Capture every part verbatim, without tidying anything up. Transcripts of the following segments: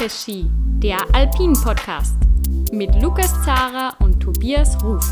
Après-Ski, der Alpin-Podcast mit Lukas Zara und Tobias Ruf.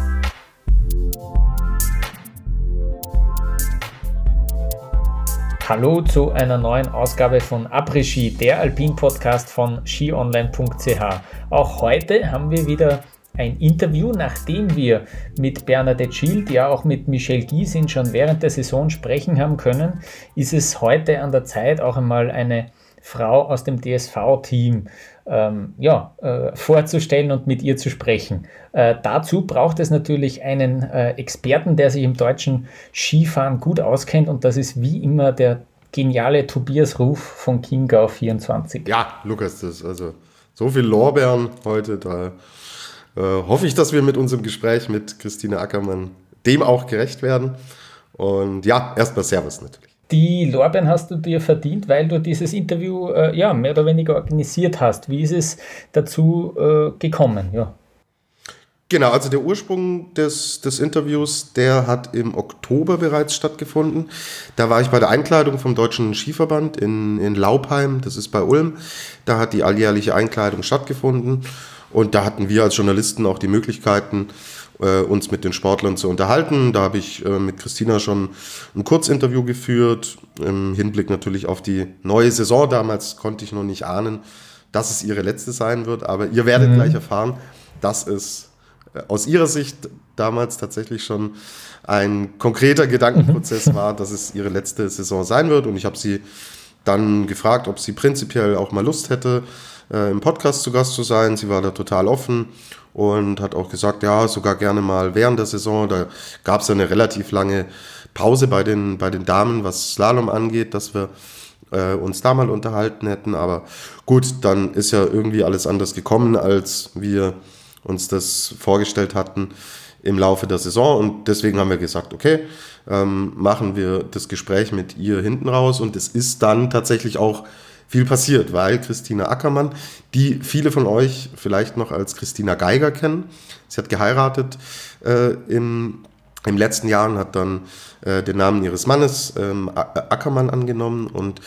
Hallo zu einer neuen Ausgabe von Après-Ski, der Alpin-Podcast von skionline punkt c h. Auch heute haben wir wieder ein Interview, nachdem wir mit Bernadette Schild, ja auch mit Michel Giesin schon während der Saison sprechen haben können, ist es heute an der Zeit, auch einmal eine Frau aus dem D S V-Team ähm, ja, äh, vorzustellen und mit ihr zu sprechen. Äh, dazu braucht es natürlich einen äh, Experten, der sich im deutschen Skifahren gut auskennt, und das ist wie immer der geniale Tobias Ruf von Chiemgau vierundzwanzig. Ja, Lukas, das ist also so viel Lorbeeren heute, da äh, hoffe ich, dass wir mit unserem Gespräch mit Christine Ackermann dem auch gerecht werden. Und ja, erstmal Servus natürlich. Die Lorbeeren hast du dir verdient, weil du dieses Interview äh, ja, mehr oder weniger organisiert hast. Wie ist es dazu äh, gekommen? Ja. Genau, also der Ursprung des, des Interviews, der hat im Oktober bereits stattgefunden. Da war ich bei der Einkleidung vom Deutschen Skiverband in, in Laupheim, das ist bei Ulm. Da hat die alljährliche Einkleidung stattgefunden und da hatten wir als Journalisten auch die Möglichkeiten, uns mit den Sportlern zu unterhalten. Da habe ich äh, mit Christina schon ein Kurzinterview geführt, im Hinblick natürlich auf die neue Saison. Damals konnte ich noch nicht ahnen, dass es ihre letzte sein wird, aber ihr werdet mhm. gleich erfahren, dass es äh, aus ihrer Sicht damals tatsächlich schon ein konkreter Gedankenprozess mhm. war, dass es ihre letzte Saison sein wird, und ich habe sie dann gefragt, ob sie prinzipiell auch mal Lust hätte, äh, im Podcast zu Gast zu sein. Sie war da total offen und hat auch gesagt, ja, sogar gerne mal während der Saison. Da gab es eine relativ lange Pause bei den, bei den Damen, was Slalom angeht, dass wir äh, uns da mal unterhalten hätten. Aber gut, dann ist ja irgendwie alles anders gekommen, als wir uns das vorgestellt hatten im Laufe der Saison. Und deswegen haben wir gesagt, okay, ähm, machen wir das Gespräch mit ihr hinten raus. Und es ist dann tatsächlich auch viel passiert, weil Christina Ackermann, die viele von euch vielleicht noch als Christina Geiger kennen, sie hat geheiratet äh, im, im letzten Jahr und hat dann äh, den Namen ihres Mannes ähm, Ackermann angenommen, und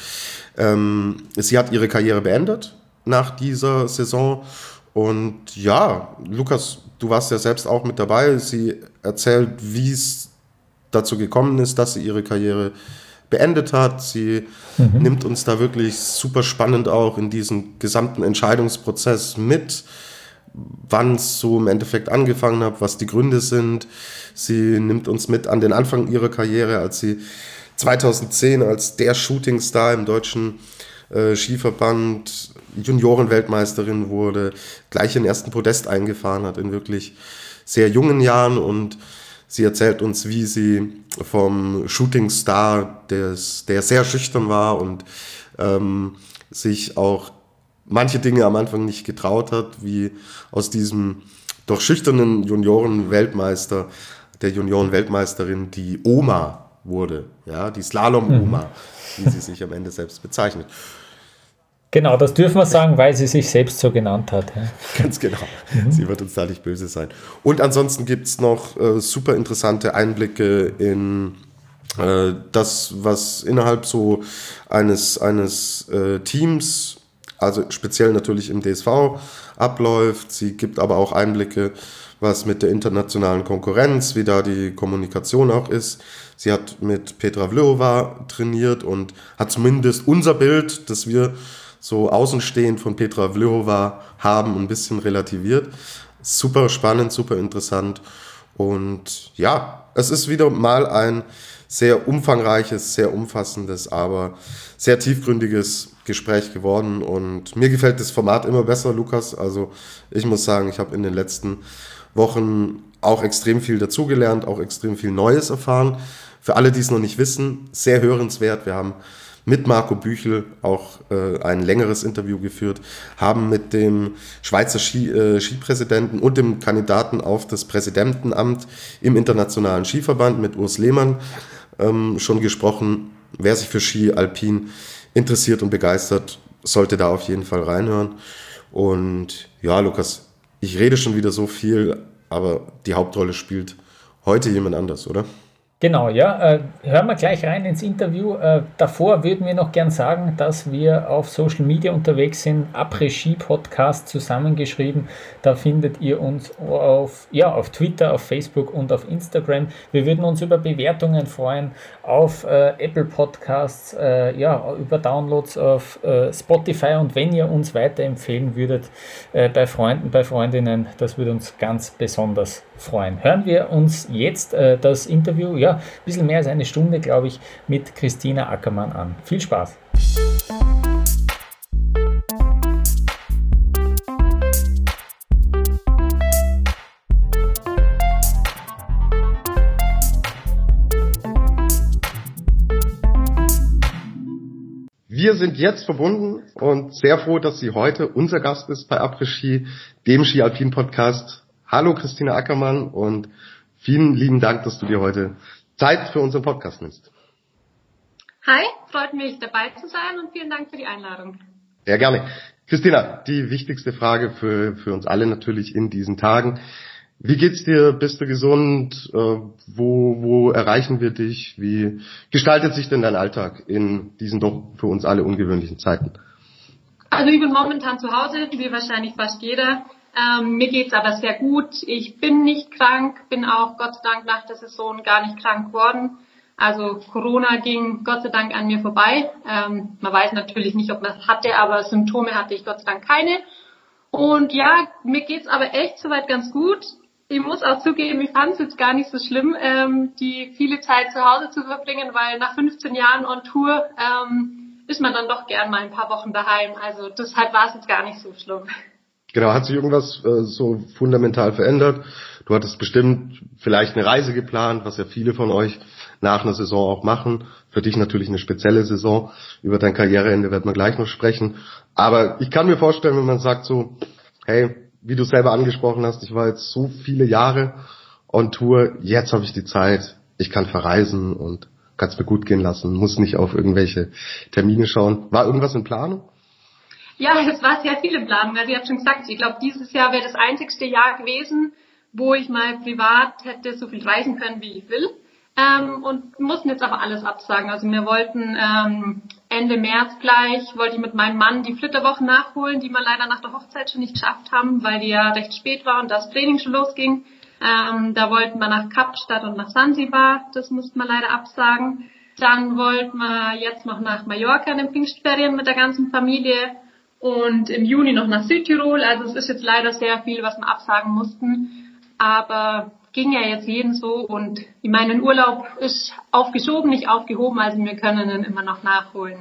ähm, sie hat ihre Karriere beendet nach dieser Saison. Und ja, Lukas, du warst ja selbst auch mit dabei. Sie erzählt, wie es dazu gekommen ist, dass sie ihre Karriere beendet hat. Sie mhm. nimmt uns da wirklich super spannend auch in diesen gesamten Entscheidungsprozess mit, wann es so im Endeffekt angefangen hat, was die Gründe sind. Sie nimmt uns mit an den Anfang ihrer Karriere, als sie zweitausendzehn als der Shootingstar im deutschen äh, Skiverband Juniorenweltmeisterin wurde, gleich den ersten Podest eingefahren hat in wirklich sehr jungen Jahren, und sie erzählt uns, wie sie vom Shootingstar, des, der sehr schüchtern war und ähm, sich auch manche Dinge am Anfang nicht getraut hat, wie aus diesem doch schüchternen Juniorenweltmeister, der Juniorenweltmeisterin, die Oma wurde, ja, die Slalom-Oma, wie sie sich am Ende selbst bezeichnet. Genau, das dürfen wir sagen, weil sie sich selbst so genannt hat. Ja. Ganz genau. Mhm. Sie wird uns da nicht böse sein. Und ansonsten gibt es noch äh, super interessante Einblicke in äh, das, was innerhalb so eines, eines äh, Teams, also speziell natürlich im D S V, abläuft. Sie gibt aber auch Einblicke, was mit der internationalen Konkurrenz, wie da die Kommunikation auch ist. Sie hat mit Petra Vlhova trainiert und hat zumindest unser Bild, das wir so außenstehend von Petra Vlhova haben, ein bisschen relativiert. Super spannend, super interessant. Und ja, es ist wieder mal ein sehr umfangreiches, sehr umfassendes, aber sehr tiefgründiges Gespräch geworden. Und mir gefällt das Format immer besser, Lukas. Also ich muss sagen, ich habe in den letzten Wochen auch extrem viel dazugelernt, auch extrem viel Neues erfahren. Für alle, die es noch nicht wissen, sehr hörenswert. Wir haben mit Marco Büchel auch äh, ein längeres Interview geführt, haben mit dem Schweizer Ski, äh, Skipräsidenten und dem Kandidaten auf das Präsidentenamt im Internationalen Skiverband mit Urs Lehmann ähm, schon gesprochen. Wer sich für Ski Alpin interessiert und begeistert, sollte da auf jeden Fall reinhören. Und ja, Lukas, ich rede schon wieder so viel, aber die Hauptrolle spielt heute jemand anders, oder? Genau, ja. Äh, hören wir gleich rein ins Interview. Äh, davor würden wir noch gern sagen, dass wir auf Social Media unterwegs sind. Après-Ski Podcast zusammengeschrieben. Da findet ihr uns auf, ja, auf Twitter, auf Facebook und auf Instagram. Wir würden uns über Bewertungen freuen auf äh, Apple Podcasts, äh, ja, über Downloads auf äh, Spotify, und wenn ihr uns weiterempfehlen würdet äh, bei Freunden, bei Freundinnen, das würde uns ganz besonders freuen. Hören wir uns jetzt äh, das Interview, ja, ein bisschen mehr als eine Stunde, glaube ich, mit Christina Ackermann an. Viel Spaß! Wir sind jetzt verbunden und sehr froh, dass sie heute unser Gast ist bei Après-Ski, dem Ski-Alpin-Podcast. Hallo Christina Ackermann und vielen lieben Dank, dass du dir heute Zeit für unseren Podcast nimmst. Hi, freut mich dabei zu sein und vielen Dank für die Einladung. Ja, gerne. Christina, die wichtigste Frage für, für uns alle natürlich in diesen Tagen. Wie geht's dir? Bist du gesund? Äh, wo, wo erreichen wir dich? Wie gestaltet sich denn dein Alltag in diesen doch für uns alle ungewöhnlichen Zeiten? Also ich bin momentan zu Hause, wie wahrscheinlich fast jeder. Ähm, mir geht's aber sehr gut. Ich bin nicht krank, bin auch Gott sei Dank nach der Saison gar nicht krank geworden. Also Corona ging Gott sei Dank an mir vorbei. Ähm, man weiß natürlich nicht, ob man es hatte, aber Symptome hatte ich Gott sei Dank keine. Und ja, mir geht's aber echt soweit ganz gut. Ich muss auch zugeben, ich fand es jetzt gar nicht so schlimm, ähm, die viele Zeit zu Hause zu verbringen, weil nach fünfzehn Jahren on Tour ähm, ist man dann doch gern mal ein paar Wochen daheim. Also deshalb war es jetzt gar nicht so schlimm. Genau, hat sich irgendwas äh, so fundamental verändert? Du hattest bestimmt vielleicht eine Reise geplant, was ja viele von euch nach einer Saison auch machen. Für dich natürlich eine spezielle Saison. Über dein Karriereende werden wir gleich noch sprechen. Aber ich kann mir vorstellen, wenn man sagt so, hey, wie du selber angesprochen hast, ich war jetzt so viele Jahre on Tour, jetzt habe ich die Zeit, ich kann verreisen und kann es mir gut gehen lassen, muss nicht auf irgendwelche Termine schauen. War irgendwas in Planung? Ja, es war sehr viel in Planung. Also ich habe schon gesagt, ich glaube, dieses Jahr wäre das einzigste Jahr gewesen, wo ich mal privat hätte so viel reisen können, wie ich will. Ähm, und mussten jetzt aber alles absagen. Also wir wollten ähm, Ende März gleich, wollte ich mit meinem Mann die Flitterwochen nachholen, die wir leider nach der Hochzeit schon nicht geschafft haben, weil die ja recht spät war und das Training schon losging. Ähm, da wollten wir nach Kapstadt und nach Sansibar, das mussten wir leider absagen. Dann wollten wir jetzt noch nach Mallorca in den Pfingstferien mit der ganzen Familie und im Juni noch nach Südtirol. Also es ist jetzt leider sehr viel, was wir absagen mussten, aber ging ja jetzt jeden so, und ich meine, ein Urlaub ist aufgeschoben, nicht aufgehoben, also wir können ihn immer noch nachholen.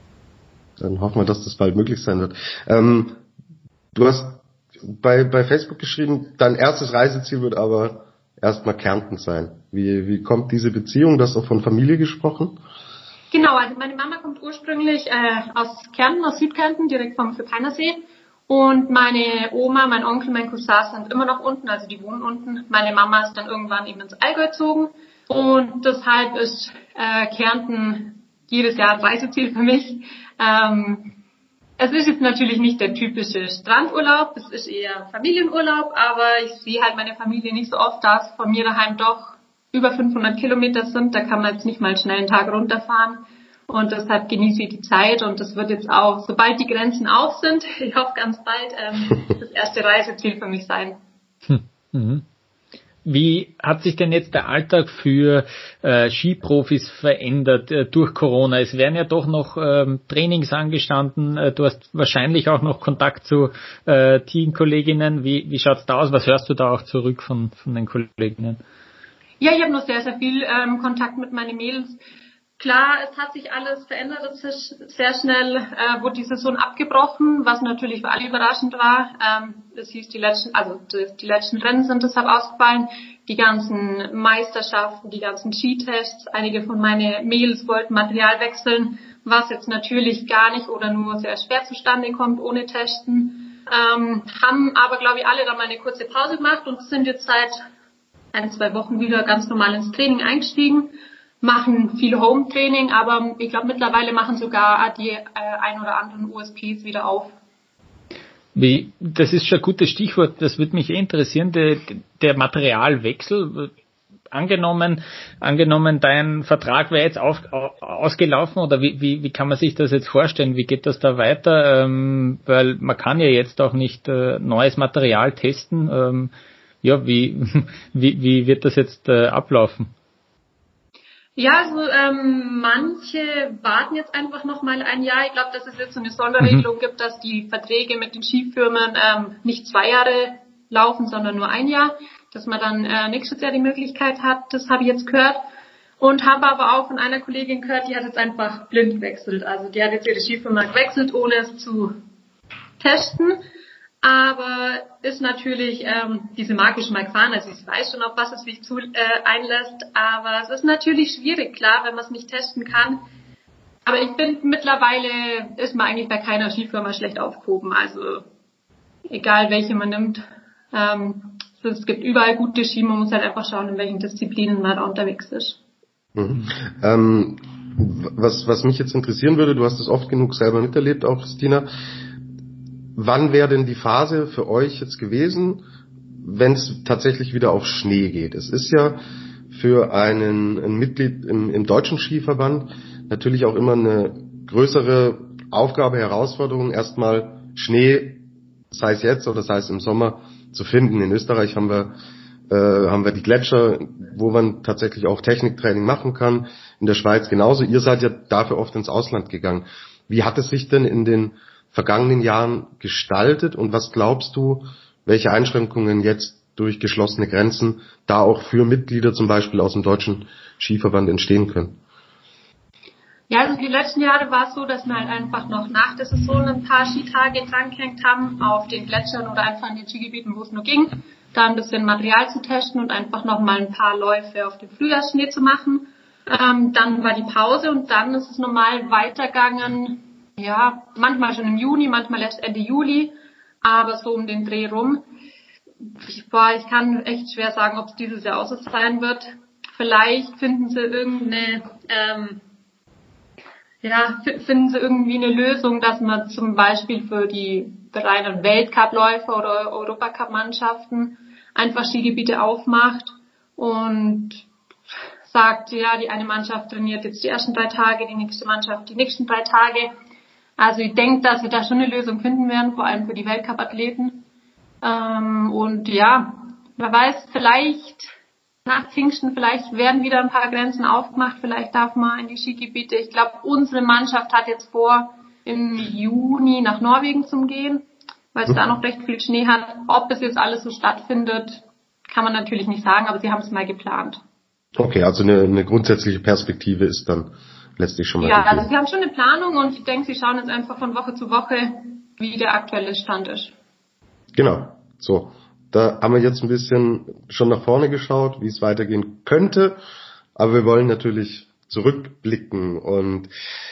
Dann hoffen wir, dass das bald möglich sein wird. Ähm, du hast bei, bei Facebook geschrieben, dein erstes Reiseziel wird aber erstmal Kärnten sein. Wie, wie kommt diese Beziehung? Du hast auch von Familie gesprochen? Genau, also meine Mama kommt ursprünglich äh, aus Kärnten, aus Südkärnten, direkt vom Philippinersee. Und meine Oma, mein Onkel, mein Cousin sind immer noch unten, also die wohnen unten. Meine Mama ist dann irgendwann eben ins Allgäu gezogen. Und deshalb ist äh, Kärnten jedes Jahr ein Reiseziel für mich. Ähm, es ist jetzt natürlich nicht der typische Strandurlaub, es ist eher Familienurlaub, aber ich sehe halt meine Familie nicht so oft, da es von mir daheim doch über fünfhundert Kilometer sind. Da kann man jetzt nicht mal schnell einen Tag runterfahren. Und deshalb genieße ich die Zeit, und das wird jetzt auch, sobald die Grenzen auf sind, ich hoffe ganz bald, ähm, das erste Reiseziel für mich sein. Hm. Mhm. Wie hat sich denn jetzt der Alltag für äh, Skiprofis verändert äh, durch Corona? Es werden ja doch noch ähm, Trainings angestanden. Äh, du hast wahrscheinlich auch noch Kontakt zu äh, Teamkolleginnen. Wie, wie schaut's da aus? Was hörst du da auch zurück von, von den Kolleginnen? Ja, ich habe noch sehr, sehr viel ähm, Kontakt mit meinen Mädels. Klar, es hat sich alles verändert, es ist sehr schnell, äh, wurde die Saison abgebrochen, was natürlich für alle überraschend war. Ähm, es hieß, die letzten, also die, die letzten Rennen sind deshalb ausgefallen, die ganzen Meisterschaften, die ganzen Skitests, einige von meinen Mädels wollten Material wechseln, was jetzt natürlich gar nicht oder nur sehr schwer zustande kommt ohne Testen. Ähm, haben aber, glaube ich, alle dann mal eine kurze Pause gemacht und sind jetzt seit ein, zwei Wochen wieder ganz normal ins Training eingestiegen. Machen viel Home-Training, aber ich glaube, mittlerweile machen sogar die äh, ein oder anderen U S Ps wieder auf. Wie, das ist schon ein gutes Stichwort, das würde mich interessieren, der, der Materialwechsel. angenommen, angenommen, dein Vertrag wäre jetzt auf, ausgelaufen oder wie, wie, wie kann man sich das jetzt vorstellen? Wie geht das da weiter? Ähm, weil man kann ja jetzt auch nicht äh, neues Material testen. Ähm, ja, wie, wie, wie wird das jetzt äh, ablaufen? Ja, also ähm, manche warten jetzt einfach noch mal ein Jahr. Ich glaube, dass es jetzt so eine Sonderregelung mhm. gibt, dass die Verträge mit den Skifirmen ähm, nicht zwei Jahre laufen, sondern nur ein Jahr, dass man dann äh, nächstes Jahr die Möglichkeit hat. Das habe ich jetzt gehört und habe aber auch von einer Kollegin gehört, die hat jetzt einfach blind gewechselt. Also die hat jetzt ihre Skifirma gewechselt, ohne es zu testen. Aber ist natürlich ähm, diese Marke schon mal gefahren, also ich weiß schon, auf was es sich zu, äh, einlässt, aber es ist natürlich schwierig, klar, wenn man es nicht testen kann. Aber ich finde, mittlerweile ist man eigentlich bei keiner Skifirma schlecht aufgehoben, also egal welche man nimmt. Ähm, es gibt überall gute Ski, man muss halt einfach schauen, in welchen Disziplinen man da unterwegs ist. Mhm. Ähm, was, was mich jetzt interessieren würde, du hast es oft genug selber miterlebt, auch Christina. Wann wäre denn die Phase für euch jetzt gewesen, wenn es tatsächlich wieder auf Schnee geht? Es ist ja für einen ein Mitglied im, im deutschen Skiverband natürlich auch immer eine größere Aufgabe, Herausforderung, erstmal Schnee, sei es jetzt oder sei es im Sommer, zu finden. In Österreich haben wir äh, haben wir die Gletscher, wo man tatsächlich auch Techniktraining machen kann. In der Schweiz genauso. Ihr seid ja dafür oft ins Ausland gegangen. Wie hat es sich denn in den vergangenen Jahren gestaltet und was glaubst du, welche Einschränkungen jetzt durch geschlossene Grenzen da auch für Mitglieder zum Beispiel aus dem deutschen Skiverband entstehen können? Ja, also die letzten Jahre war es so, dass wir halt einfach noch nach der Saison ein paar Skitage drangehängt haben auf den Gletschern oder einfach in den Skigebieten, wo es nur ging, da ein bisschen Material zu testen und einfach noch mal ein paar Läufe auf dem Frühjahrsschnee zu machen. Ähm, dann war die Pause und dann ist es normal weitergegangen. Ja, manchmal schon im Juni, manchmal erst Ende Juli, aber so um den Dreh rum. Ich, boah, ich kann echt schwer sagen, ob es dieses Jahr auch so sein wird. Vielleicht finden sie irgendeine, ähm, ja, f- finden sie irgendwie eine Lösung, dass man zum Beispiel für die reinen Weltcup-Läufer oder Europacup-Mannschaften einfach Skigebiete aufmacht und sagt, ja, die eine Mannschaft trainiert jetzt die ersten drei Tage, die nächste Mannschaft die nächsten drei Tage. Also ich denke, dass wir da schon eine Lösung finden werden, vor allem für die Weltcup-Athleten. Ähm, und ja, wer weiß, vielleicht nach Pfingsten, vielleicht werden wieder ein paar Grenzen aufgemacht, vielleicht darf man in die Skigebiete. Ich glaube, unsere Mannschaft hat jetzt vor, im Juni nach Norwegen zu gehen, weil es da noch recht viel Schnee hat. Ob es jetzt alles so stattfindet, kann man natürlich nicht sagen, aber sie haben es mal geplant. Okay, also eine, eine grundsätzliche Perspektive ist dann letztlich schon mal. Ja, also sie haben schon eine Planung und ich denke, sie schauen jetzt einfach von Woche zu Woche, wie der aktuelle Stand ist. Genau, so. Da haben wir jetzt ein bisschen schon nach vorne geschaut, wie es weitergehen könnte, aber wir wollen natürlich zurückblicken und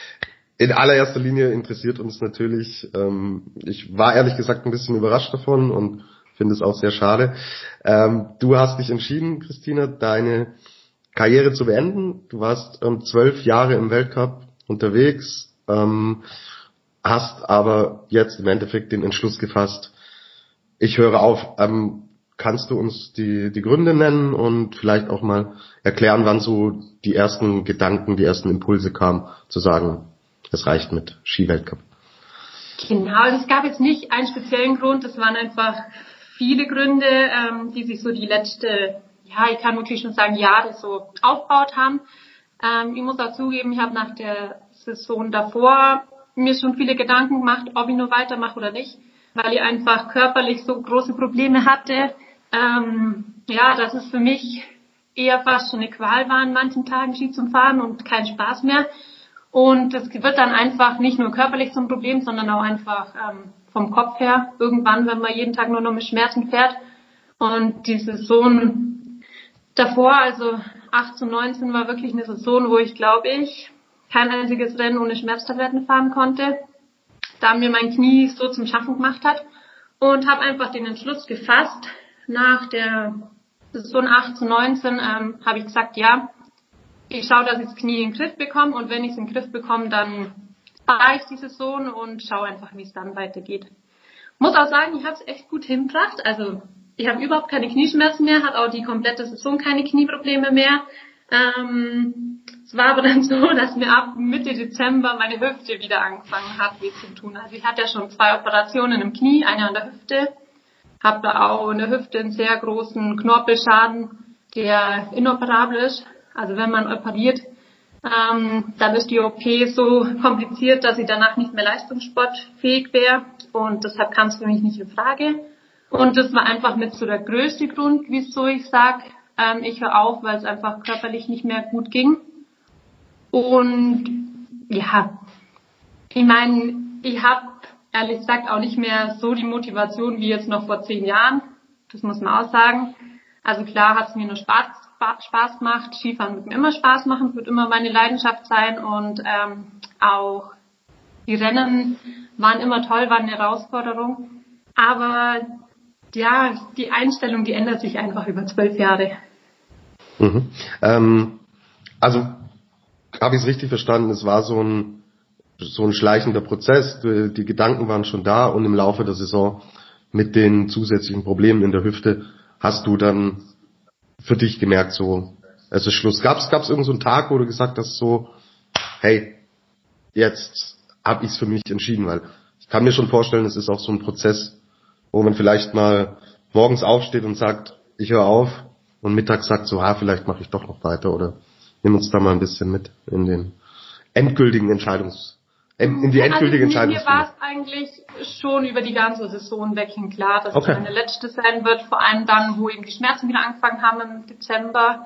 in allererster Linie interessiert uns natürlich, ähm, ich war ehrlich gesagt ein bisschen überrascht davon und finde es auch sehr schade. Ähm, du hast dich entschieden, Christina, deine Karriere zu beenden. Du warst ähm, zwölf Jahre im Weltcup unterwegs, ähm, hast aber jetzt im Endeffekt den Entschluss gefasst, ich höre auf. Ähm, kannst du uns die, die Gründe nennen und vielleicht auch mal erklären, wann so die ersten Gedanken, die ersten Impulse kamen, zu sagen, es reicht mit Skiweltcup? Genau, also es gab jetzt nicht einen speziellen Grund, es waren einfach viele Gründe, ähm, die sich so die letzte, ja, ich kann wirklich schon sagen, Jahre so aufgebaut haben. Ähm, ich muss auch zugeben, ich habe nach der Saison davor mir schon viele Gedanken gemacht, ob ich nur weitermache oder nicht, weil ich einfach körperlich so große Probleme hatte, ähm, ja, dass es für mich eher fast schon eine Qual war, an manchen Tagen Ski zu fahren und kein Spaß mehr. Und es wird dann einfach nicht nur körperlich zum Problem, sondern auch einfach ähm, vom Kopf her. Irgendwann, wenn man jeden Tag nur noch mit Schmerzen fährt. Und die Saison davor, also achtzehn, neunzehn, war wirklich eine Saison, wo ich, glaube ich, kein einziges Rennen ohne Schmerztabletten fahren konnte. Da mir mein Knie so zum Schaffen gemacht hat. Und habe einfach den Entschluss gefasst, nach der Saison achtzehn, neunzehn ähm, habe ich gesagt, ja, ich schaue, dass ich das Knie in den Griff bekomme und wenn ich es in den Griff bekomme, dann fahre ich die Saison und schaue einfach, wie es dann weitergeht. Muss auch sagen, ich habe es echt gut hingebracht. Also ich habe überhaupt keine Knieschmerzen mehr, hatte auch die komplette Saison keine Knieprobleme mehr. Ähm, es war aber dann so, dass mir ab Mitte Dezember meine Hüfte wieder angefangen hat, weh zu tun. Also ich hatte ja schon zwei Operationen im Knie, eine an der Hüfte, habe da auch in der Hüfte einen sehr großen Knorpelschaden, der inoperabel ist. Also wenn man operiert, ähm, dann ist die O P so kompliziert, dass ich danach nicht mehr leistungssportfähig wäre und deshalb kam es für mich nicht in Frage. Und das war einfach mit so der größte Grund, wieso ich sage, ähm, ich höre auf, weil es einfach körperlich nicht mehr gut ging. Und ja, ich meine, ich habe ehrlich gesagt auch nicht mehr so die Motivation wie jetzt noch vor zehn Jahren. Das muss man auch sagen. Also klar hat es mir nur Spaß, Spaß gemacht. Skifahren wird mir immer Spaß machen, wird immer meine Leidenschaft sein. Und ähm, auch die Rennen waren immer toll, waren eine Herausforderung. Aber ja, die Einstellung, die ändert sich einfach über zwölf Jahre. Mhm. Ähm, also habe ich es richtig verstanden, es war so ein so ein schleichender Prozess, die, die Gedanken waren schon da und im Laufe der Saison mit den zusätzlichen Problemen in der Hüfte hast du dann für dich gemerkt, so, es ist Schluss. Gab es gab's irgend so einen Tag, wo du gesagt hast, so, hey, jetzt habe ich es für mich entschieden, weil ich kann mir schon vorstellen, es ist auch so ein Prozess, wo man vielleicht mal morgens aufsteht und sagt, ich höre auf und mittags sagt so, ah, vielleicht mache ich doch noch weiter oder nimm uns da mal ein bisschen mit in den endgültigen Entscheidungs, in die endgültige also Entscheidung. Mir war es eigentlich schon über die ganze Saison weg hin klar, dass okay. es meine letzte sein wird, vor allem dann, wo eben die Schmerzen wieder angefangen haben im Dezember.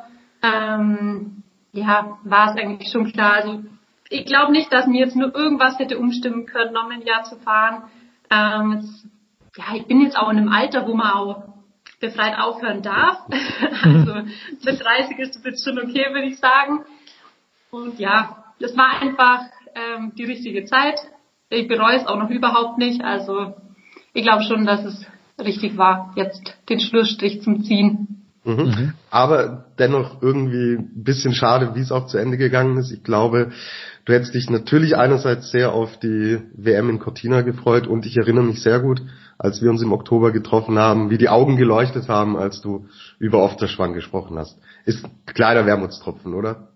Ähm, ja, war es eigentlich schon klar. Also ich glaube nicht, dass mir jetzt nur irgendwas hätte umstimmen können, noch ein Jahr zu fahren. Ähm, jetzt, ja, ich bin jetzt auch in einem Alter, wo man auch befreit aufhören darf. Also mit dreißig ist das jetzt schon okay, würde ich sagen. Und ja, das war einfach ähm, die richtige Zeit. Ich bereue es auch noch überhaupt nicht. Also ich glaube schon, dass es richtig war, jetzt den Schlussstrich zum Ziehen. Mhm. Mhm. Aber dennoch irgendwie ein bisschen schade, wie es auch zu Ende gegangen ist. Ich glaube, du hättest dich natürlich einerseits sehr auf die W M in Cortina gefreut und ich erinnere mich sehr gut, als wir uns im Oktober getroffen haben, wie die Augen geleuchtet haben, als du über Ofterschwang gesprochen hast. Ist ein kleiner Wermutstropfen, oder?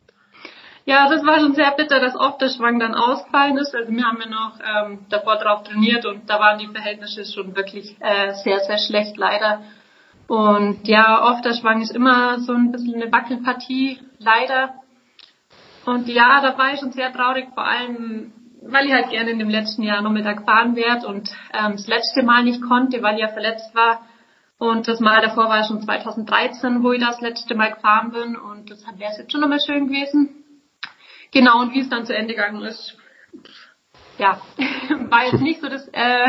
Ja, das war schon sehr bitter, dass Ofterschwang dann ausgefallen ist. Also wir haben ja noch ähm, davor drauf trainiert und da waren die Verhältnisse schon wirklich äh, sehr, sehr schlecht, leider. Und ja, Ofterschwang ist immer so ein bisschen eine Wackelpartie, leider. Und ja, da war ich schon sehr traurig, vor allem, weil ich halt gerne in dem letzten Jahr noch mit da gefahren werde und ähm, das letzte Mal nicht konnte, weil ich ja verletzt war. Und das Mal davor war schon zweitausenddreizehn, wo ich das letzte Mal gefahren bin und das wäre es jetzt schon nochmal schön gewesen. Genau, und wie es dann zu Ende gegangen ist, ja, war jetzt nicht so das, äh,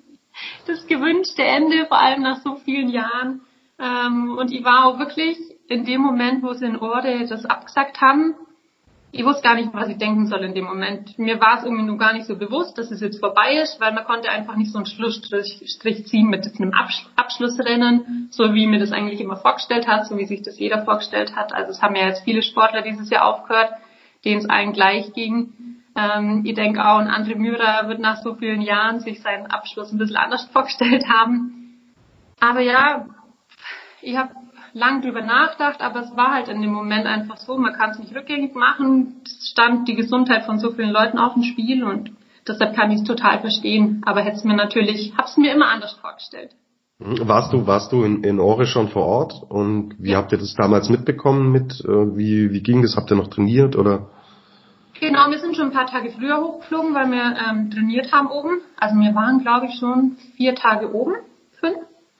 das gewünschte Ende, vor allem nach so vielen Jahren. Ähm, und ich war auch wirklich in dem Moment, wo sie in Orde das abgesagt haben, ich wusste gar nicht, was ich denken soll in dem Moment. Mir war es irgendwie nur gar nicht so bewusst, dass es jetzt vorbei ist, weil man konnte einfach nicht so einen Schlussstrich Strich ziehen mit einem Absch- Abschlussrennen, so wie mir das eigentlich immer vorgestellt hat, so wie sich das jeder vorgestellt hat. Also es haben ja jetzt viele Sportler dieses Jahr aufgehört, denen es allen gleich ging. Ähm, ich denke auch, ein André Mürer wird nach so vielen Jahren sich seinen Abschluss ein bisschen anders vorgestellt haben. Aber ja, ich habe lang drüber nachgedacht, aber es war halt in dem Moment einfach so, man kann es nicht rückgängig machen. Es stand die Gesundheit von so vielen Leuten auf dem Spiel und deshalb kann ich es total verstehen. Aber hätte es mir natürlich, hab's mir immer anders vorgestellt. Warst du, warst du in, in Ore schon vor Ort und wie ja. habt ihr das damals mitbekommen mit, äh, wie, wie ging das? Habt ihr noch trainiert oder? Genau, wir sind schon ein paar Tage früher hochgeflogen, weil wir ähm, trainiert haben oben. Also wir waren, glaube ich, schon vier Tage oben, fünf.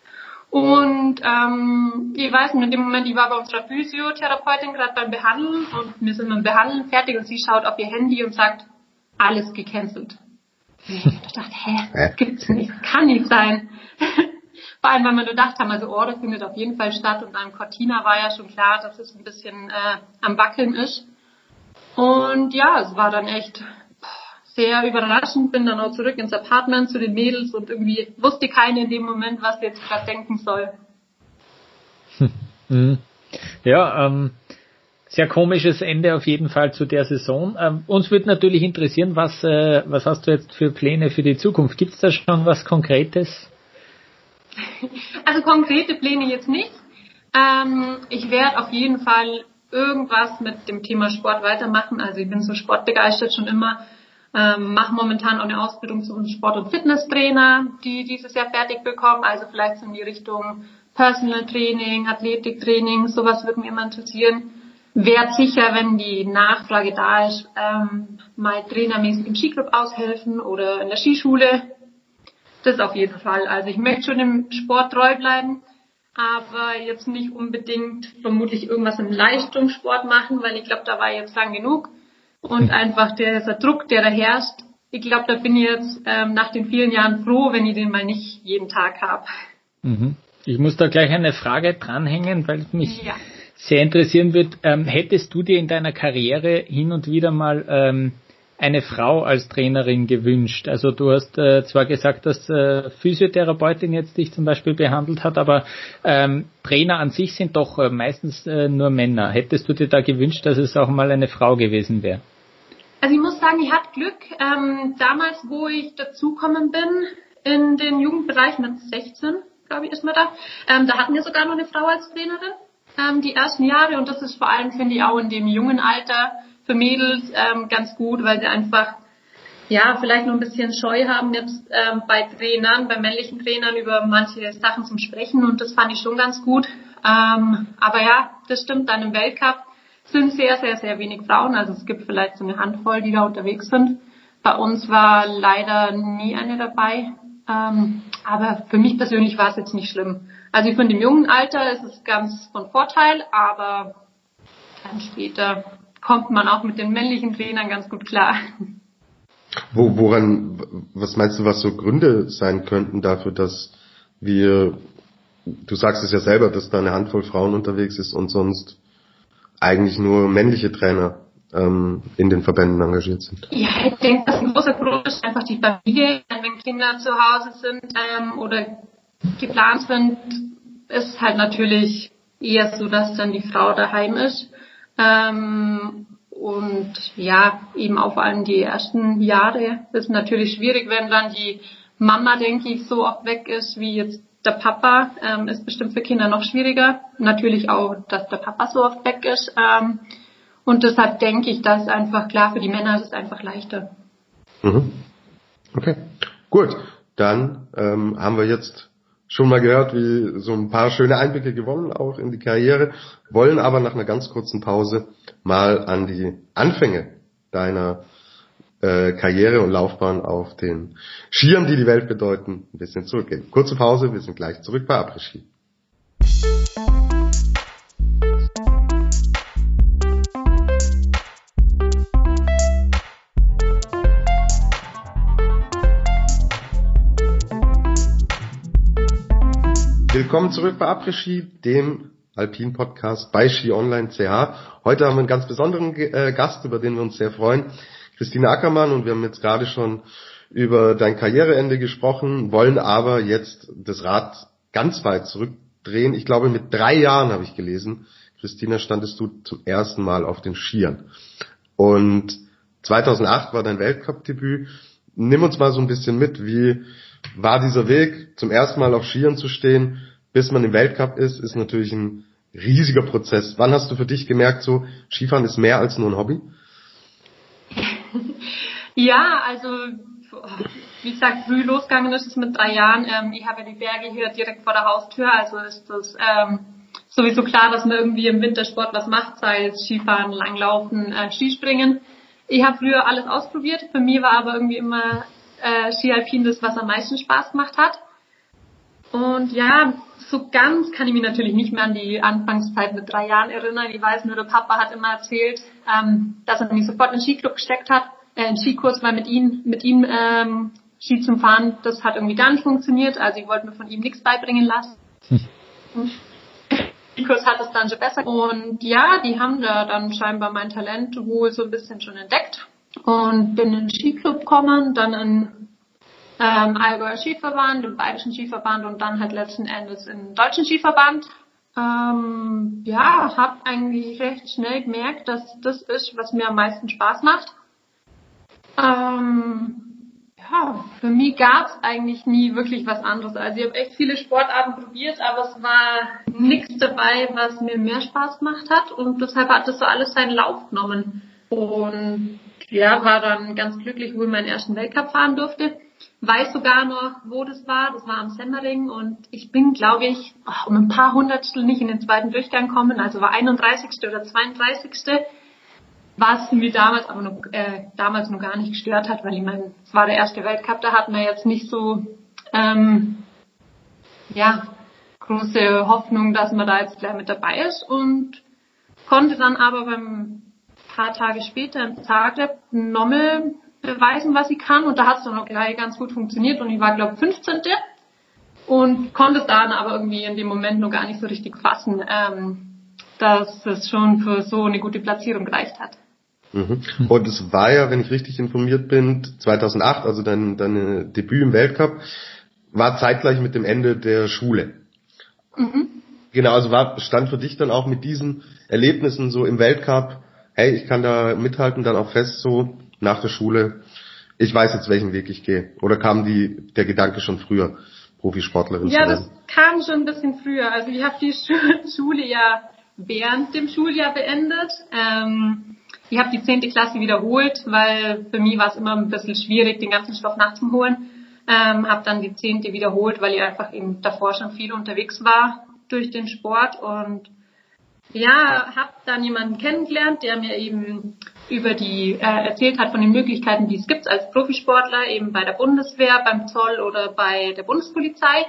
Und ähm, ich weiß nicht, in dem Moment, ich war bei unserer Physiotherapeutin gerade beim Behandeln und wir sind beim Behandeln fertig und sie schaut auf ihr Handy und sagt, alles gecancelt. Ich dachte, hä, das gibt's nicht, das kann nicht sein. Vor allem, weil wir gedacht haben, also Orde findet auf jeden Fall statt und dann Cortina war ja schon klar, dass es ein bisschen äh, am Wackeln ist. Und ja, es war dann echt sehr überraschend, bin dann auch zurück ins Apartment zu den Mädels und irgendwie wusste keine in dem Moment, was sie jetzt gerade denken soll. Ja, ähm, sehr komisches Ende auf jeden Fall zu der Saison. Ähm, uns würde natürlich interessieren, was, äh, was hast du jetzt für Pläne für die Zukunft? Gibt es da schon was Konkretes Also konkrete Pläne jetzt nicht. Ähm, ich werde auf jeden Fall irgendwas mit dem Thema Sport weitermachen. Also ich bin so sportbegeistert schon immer. Ähm, mache momentan auch eine Ausbildung zum Sport- und Fitnesstrainer, die dieses Jahr fertig bekommen. Also vielleicht so in die Richtung Personal Training, Athletiktraining, sowas würde mich immer interessieren. Werd sicher, wenn die Nachfrage da ist, ähm, mal trainermäßig im Skiclub aushelfen oder in der Skischule. Das auf jeden Fall. Also ich möchte schon im Sport treu bleiben, aber jetzt nicht unbedingt vermutlich irgendwas im Leistungssport machen, weil ich glaube, da war ich jetzt lang genug. Und einfach der, der Druck, der da herrscht, ich glaube, da bin ich jetzt ähm, nach den vielen Jahren froh, wenn ich den mal nicht jeden Tag habe. Mhm. Ich muss da gleich eine Frage dranhängen, weil es mich Ja. sehr interessieren wird. Ähm, hättest du dir in deiner Karriere hin und wieder mal ähm, eine Frau als Trainerin gewünscht? Also du hast äh, zwar gesagt, dass äh, Physiotherapeutin jetzt dich zum Beispiel behandelt hat, aber ähm, Trainer an sich sind doch äh, meistens äh, nur Männer. Hättest du dir da gewünscht, dass es auch mal eine Frau gewesen wäre? Also ich muss sagen, ich hatte Glück. Ähm, damals, wo ich dazugekommen bin, in den Jugendbereich mit sechzehn, glaube ich, ist man da, ähm, da hatten wir sogar noch eine Frau als Trainerin, ähm, die ersten Jahre. Und das ist vor allem, finde ich, auch in dem jungen Alter für Mädels ähm, ganz gut, weil sie einfach, ja, vielleicht noch ein bisschen Scheu haben jetzt ähm, bei Trainern, bei männlichen Trainern über manche Sachen zum Sprechen. Und das fand ich schon ganz gut. Ähm, aber ja, das stimmt, dann im Weltcup sind sehr, sehr, sehr wenig Frauen. Also es gibt vielleicht so eine Handvoll, die da unterwegs sind. Bei uns war leider nie eine dabei. Ähm, aber für mich persönlich war es jetzt nicht schlimm. Also ich finde, im jungen Alter ist es ganz von Vorteil, aber dann später kommt man auch mit den männlichen Trainern ganz gut klar. Wo, woran, was meinst du, was so Gründe sein könnten dafür, dass wir, du sagst es ja selber, dass da eine Handvoll Frauen unterwegs ist und sonst eigentlich nur männliche Trainer ähm, in den Verbänden engagiert sind? Ja, ich denke, dass ein großer Grund ist einfach die Familie. Wenn Kinder zu Hause sind ähm, oder geplant sind, ist halt natürlich eher so, dass dann die Frau daheim ist. Ähm, und ja, eben auch vor allem die ersten Jahre ist natürlich schwierig, wenn dann die Mama, denke ich, so oft weg ist wie jetzt der Papa, ähm, ist bestimmt für Kinder noch schwieriger. Natürlich auch, dass der Papa so oft weg ist. Ähm, und deshalb denke ich, dass einfach klar, für die Männer ist es einfach leichter. Mhm. Okay, gut. Dann ähm, haben wir jetzt schon mal gehört, wie so ein paar schöne Einblicke gewonnen, auch in die Karriere, wollen aber nach einer ganz kurzen Pause mal an die Anfänge deiner äh, Karriere und Laufbahn auf den Skiern, die die Welt bedeuten, ein bisschen zurückgehen. Kurze Pause, wir sind gleich zurück bei Après-Ski. Willkommen zurück bei Après-Ski, dem Alpin-Podcast bei Ski Online C H. Heute haben wir einen ganz besonderen äh, Gast, über den wir uns sehr freuen, Christine Ackermann, und wir haben jetzt gerade schon über dein Karriereende gesprochen, wollen aber jetzt das Rad ganz weit zurückdrehen. Ich glaube, mit drei Jahren habe ich gelesen, Christina, standest du zum ersten Mal auf den Skiern. Und zweitausendacht war dein Weltcup-Debüt. Nimm uns mal so ein bisschen mit, wie war dieser Weg, zum ersten Mal auf Skiern zu stehen, bis man im Weltcup ist, ist natürlich ein riesiger Prozess. Wann hast du für dich gemerkt, so Skifahren ist mehr als nur ein Hobby? Ja, also wie gesagt, früh losgegangen ist es mit drei Jahren. Ähm, ich habe ja die Berge hier direkt vor der Haustür, also ist das ähm, sowieso klar, dass man irgendwie im Wintersport was macht, sei es Skifahren, Langlaufen, äh, Skispringen. Ich habe früher alles ausprobiert. Für mich war aber irgendwie immer äh, Ski Alpin das, was am meisten Spaß gemacht hat. Und ja, so ganz kann ich mich natürlich nicht mehr an die Anfangszeit mit drei Jahren erinnern. Ich weiß nur, der Papa hat immer erzählt, ähm, dass er mich sofort in den Skiclub gesteckt hat, äh, in Skikurs, weil mit ihm, mit ihm ähm, Ski zum Fahren, das hat irgendwie gar nicht funktioniert. Also ich wollte mir von ihm nichts beibringen lassen. Hm. Skikurs hat es dann schon besser. Und ja, die haben da dann scheinbar mein Talent wohl so ein bisschen schon entdeckt. Und bin in den Skiclub gekommen, dann in ähm, Allgäuer Skiverband, im Bayerischen Skiverband und dann halt letzten Endes im Deutschen Skiverband. Ähm, ja, habe eigentlich recht schnell gemerkt, dass das ist, was mir am meisten Spaß macht. Ähm, ja, Ja, für mich gab es eigentlich nie wirklich was anderes. Also ich habe echt viele Sportarten probiert, aber es war nichts dabei, was mir mehr Spaß gemacht hat. Und deshalb hat das so alles seinen Lauf genommen. Und ja, war dann ganz glücklich, wo ich meinen ersten Weltcup fahren durfte. Weiß sogar noch, wo das war. Das war am Semmering. Und ich bin, glaube ich, um ein paar Hundertstel nicht in den zweiten Durchgang gekommen. Also war einunddreißigste oder zweiunddreißigste Was mir damals aber noch, äh, damals noch gar nicht gestört hat, weil ich meine, es war der erste Weltcup, da hatten wir jetzt nicht so, ähm, ja, große Hoffnung, dass man da jetzt gleich mit dabei ist und konnte dann aber beim paar Tage später in Zagreb nochmal beweisen, was ich kann und da hat es dann auch gleich ganz gut funktioniert und ich war, glaube ich, fünfzehnte und konnte es dann aber irgendwie in dem Moment noch gar nicht so richtig fassen, ähm, dass es schon für so eine gute Platzierung gereicht hat. Mhm. Und es war ja, wenn ich richtig informiert bin, zweitausendacht, also dein, dein Debüt im Weltcup, war zeitgleich mit dem Ende der Schule. Mhm. Genau, also war, stand für dich dann auch mit diesen Erlebnissen so im Weltcup, hey, ich kann da mithalten, dann auch fest so nach der Schule, ich weiß jetzt, welchen Weg ich gehe. Oder kam die, der Gedanke schon früher, Profisportlerin ja, zu werden? Ja, das kam schon ein bisschen früher. Also ich habe die Schule ja während dem Schuljahr beendet. Ähm, ich habe die zehnte Klasse wiederholt, weil für mich war es immer ein bisschen schwierig, den ganzen Stoff nachzuholen. Ähm, habe dann die zehnte wiederholt, weil ich einfach eben davor schon viel unterwegs war durch den Sport und ja, habe dann jemanden kennengelernt, der mir eben über die äh, erzählt hat von den Möglichkeiten, die es gibt als Profisportler, eben bei der Bundeswehr, beim Zoll oder bei der Bundespolizei.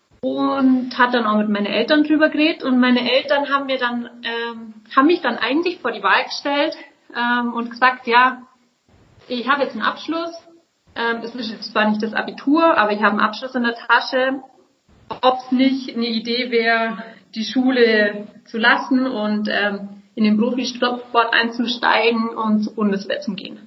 Und hat dann auch mit meinen Eltern drüber geredet und meine Eltern haben mir dann ähm, haben mich dann eigentlich vor die Wahl gestellt ähm, und gesagt, ja, ich habe jetzt einen Abschluss, ähm, es ist jetzt zwar nicht das Abitur, aber ich habe einen Abschluss in der Tasche, ob es nicht eine Idee wäre, die Schule zu lassen und ähm, in den Profisport einzusteigen und zur Bundeswehr zu gehen.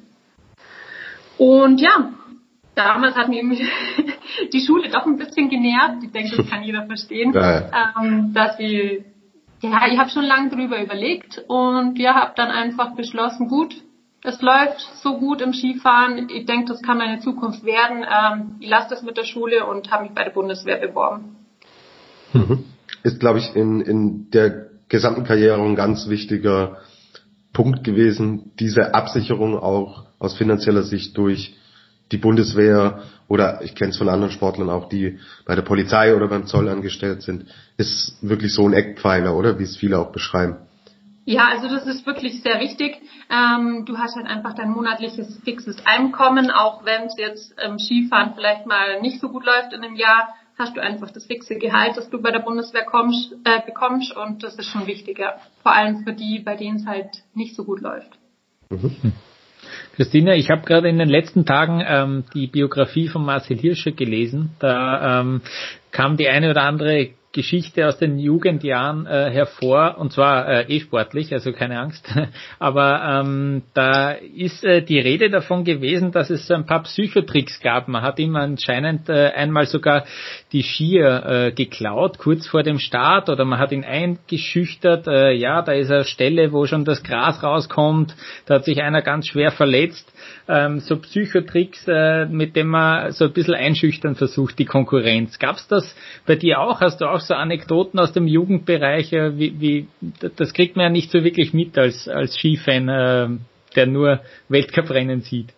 Und ja, damals hat mir irgendwie die Schule doch ein bisschen genervt. Ich denke, das kann jeder verstehen. Ja. Ähm, dass ich, ja, ich habe schon lange drüber überlegt und ja, habe dann einfach beschlossen, gut, es läuft so gut im Skifahren. Ich denke, das kann meine Zukunft werden. Ähm, ich lasse das mit der Schule und habe mich bei der Bundeswehr beworben. Mhm. Ist, glaube ich, in, in der gesamten Karriere ein ganz wichtiger Punkt gewesen, diese Absicherung auch aus finanzieller Sicht durch die Bundeswehr oder ich kenne es von anderen Sportlern auch, die bei der Polizei oder beim Zoll angestellt sind, ist wirklich so ein Eckpfeiler, oder? Wie es viele auch beschreiben. Ja, also das ist wirklich sehr wichtig. Ähm, du hast halt einfach dein monatliches fixes Einkommen, auch wenn es jetzt im Skifahren vielleicht mal nicht so gut läuft in einem Jahr, hast du einfach das fixe Gehalt, das du bei der Bundeswehr kommst, äh, bekommst und das ist schon wichtiger. Vor allem für die, bei denen es halt nicht so gut läuft. Mhm. Christina, ich habe gerade in den letzten Tagen ähm, die Biografie von Marcel Hirscher gelesen. Da ähm, kam die eine oder andere Geschichte aus den Jugendjahren äh, hervor, und zwar äh, eh sportlich, also keine Angst, aber ähm, da ist äh, die Rede davon gewesen, dass es so ein paar Psychotricks gab. Man hat ihm anscheinend äh, einmal sogar die Skier äh, geklaut, kurz vor dem Start, oder man hat ihn eingeschüchtert, äh, ja, da ist eine Stelle, wo schon das Gras rauskommt, da hat sich einer ganz schwer verletzt. Ähm, so Psychotricks, äh, mit denen man so ein bisschen einschüchtern versucht, die Konkurrenz. Gab's das bei dir auch? Hast du auch so Anekdoten aus dem Jugendbereich? Äh, wie, wie, das kriegt man ja nicht so wirklich mit als, als Skifan, äh, der nur Weltcuprennen sieht.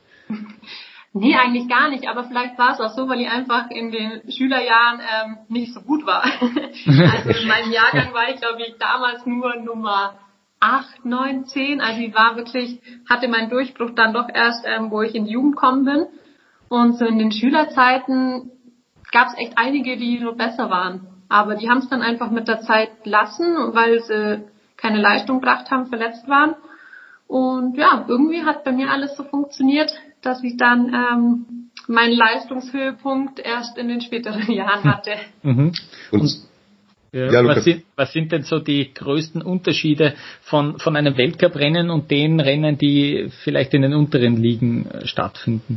Nee, eigentlich gar nicht, aber vielleicht war es auch so, weil ich einfach in den Schülerjahren ähm, nicht so gut war. Also in meinem Jahrgang war ich, glaube ich, damals nur Nummer acht, neun, zehn, also ich war wirklich, hatte meinen Durchbruch dann doch erst, ähm, wo ich in die Jugend gekommen bin. Und so in den Schülerzeiten gab es echt einige, die nur besser waren. Aber die haben es dann einfach mit der Zeit lassen, weil sie keine Leistung gebracht haben, verletzt waren. Und ja, irgendwie hat bei mir alles so funktioniert, dass ich dann ähm, meinen Leistungshöhepunkt erst in den späteren Jahren hatte. Mhm. Und Ja, ja, was, sind, was sind denn so die größten Unterschiede von, von einem Weltcuprennen und den Rennen, die vielleicht in den unteren Ligen äh, stattfinden?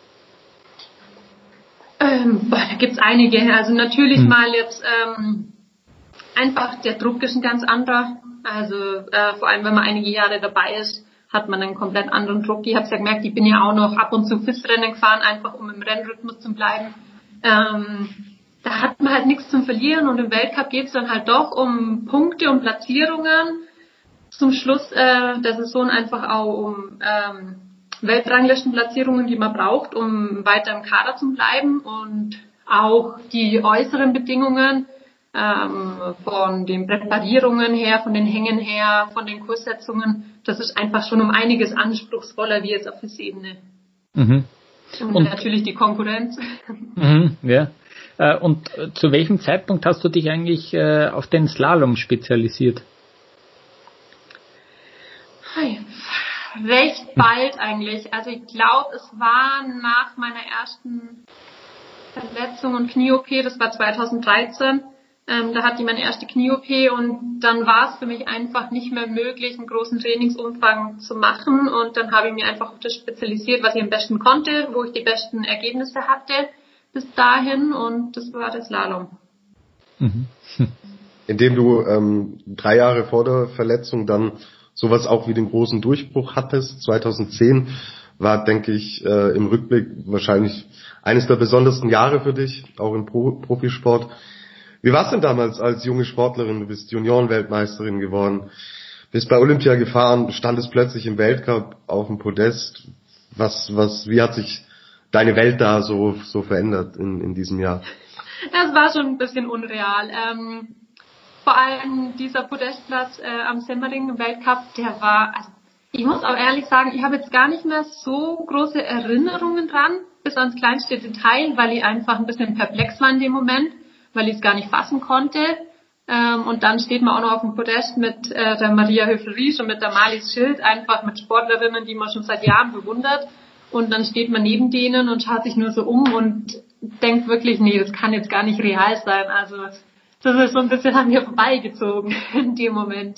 Ähm, boah, da gibt's einige. Also natürlich hm. mal jetzt ähm, einfach der Druck ist ein ganz anderer. Also äh, vor allem, wenn man einige Jahre dabei ist, hat man einen komplett anderen Druck. Ich habe ja gemerkt, ich bin ja auch noch ab und zu F I S-Rennen gefahren, einfach um im Rennrhythmus zu bleiben. Ähm, da hat man halt nichts zum Verlieren und im Weltcup geht es dann halt doch um Punkte und Platzierungen. Zum Schluss äh, der Saison einfach auch um ähm, Weltranglistenplatzierungen, die man braucht, um weiter im Kader zu bleiben und auch die äußeren Bedingungen ähm, von den Präparierungen her, von den Hängen her, von den Kurssetzungen, das ist einfach schon um einiges anspruchsvoller wie jetzt auf der Ebene. Mhm. Und, und natürlich die Konkurrenz. Mhm, ja. Äh, und zu welchem Zeitpunkt hast du dich eigentlich äh, auf den Slalom spezialisiert? Hi. Recht bald eigentlich. Also ich glaube, es war nach meiner ersten Verletzung und Knie-O P, das war zweitausenddreizehn. Ähm, da hatte ich meine erste Knie-O P und dann war es für mich einfach nicht mehr möglich, einen großen Trainingsumfang zu machen. Und dann habe ich mir einfach auf das spezialisiert, was ich am besten konnte, wo ich die besten Ergebnisse hatte bis dahin. Und das war der Slalom. Mhm. Indem du ähm, drei Jahre vor der Verletzung dann sowas auch wie den großen Durchbruch hattest, zweitausendzehn, war, denke ich, äh, im Rückblick wahrscheinlich eines der besondersten Jahre für dich, auch im Pro- Profisport. Wie war es denn damals als junge Sportlerin? Du bist Juniorenweltmeisterin geworden, bist bei Olympia gefahren, standest plötzlich im Weltcup auf dem Podest. Was, was, wie hat sich deine Welt da so, so verändert in, in diesem Jahr? Das war schon ein bisschen unreal. Ähm, vor allem dieser Podestplatz äh, am Semmering im Weltcup, der war, also ich muss auch ehrlich sagen, ich habe jetzt gar nicht mehr so große Erinnerungen dran, bis ans kleinste Detail, weil ich einfach ein bisschen perplex war in dem Moment, weil ich es gar nicht fassen konnte. Ähm, und dann steht man auch noch auf dem Podest mit äh, der Maria Höfel-Riesch und mit der Marlies Schild, einfach mit Sportlerinnen, die man schon seit Jahren bewundert. Und dann steht man neben denen und schaut sich nur so um und denkt wirklich, nee, das kann jetzt gar nicht real sein. Also das ist so ein bisschen an mir vorbeigezogen in dem Moment.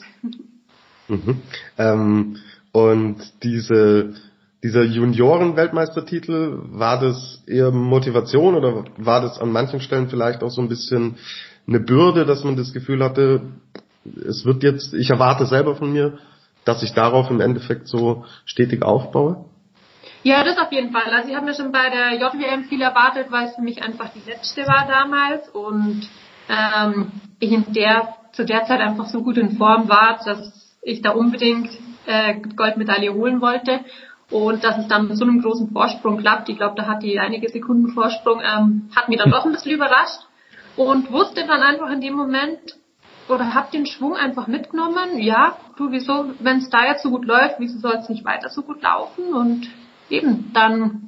Mhm. Ähm, und diese Dieser Junioren-Weltmeistertitel, war das eher Motivation oder war das an manchen Stellen vielleicht auch so ein bisschen eine Bürde, dass man das Gefühl hatte, es wird jetzt, ich erwarte selber von mir, dass ich darauf im Endeffekt so stetig aufbaue? Ja, das auf jeden Fall. Also ich habe mir schon bei der J W M viel erwartet, weil es für mich einfach die letzte war damals und ähm, ich in der zu der Zeit einfach so gut in Form war, dass ich da unbedingt äh, Goldmedaille holen wollte. Und dass es dann mit so einem großen Vorsprung klappt, ich glaube, da hat die einige Sekunden Vorsprung, ähm, hat mich dann doch ein bisschen überrascht und wusste dann einfach in dem Moment oder hab den Schwung einfach mitgenommen. Ja, du, wieso, wenn es da jetzt so gut läuft, wieso soll es nicht weiter so gut laufen? Und eben, dann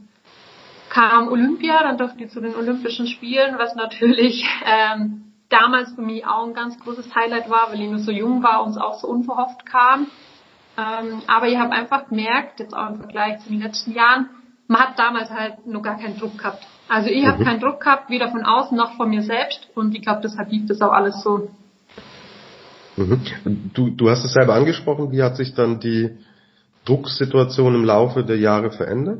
kam Olympia, dann durfte ich zu den Olympischen Spielen, was natürlich ähm, damals für mich auch ein ganz großes Highlight war, weil ich nur so jung war und es auch so unverhofft kam. Ähm, aber ich habe einfach gemerkt, jetzt auch im Vergleich zu den letzten Jahren, man hat damals halt noch gar keinen Druck gehabt. Also ich habe mhm. keinen Druck gehabt, weder von außen noch von mir selbst und ich glaube, deshalb lief das auch alles so. Mhm. Du, du hast es selber angesprochen, wie hat sich dann die Drucksituation im Laufe der Jahre verändert?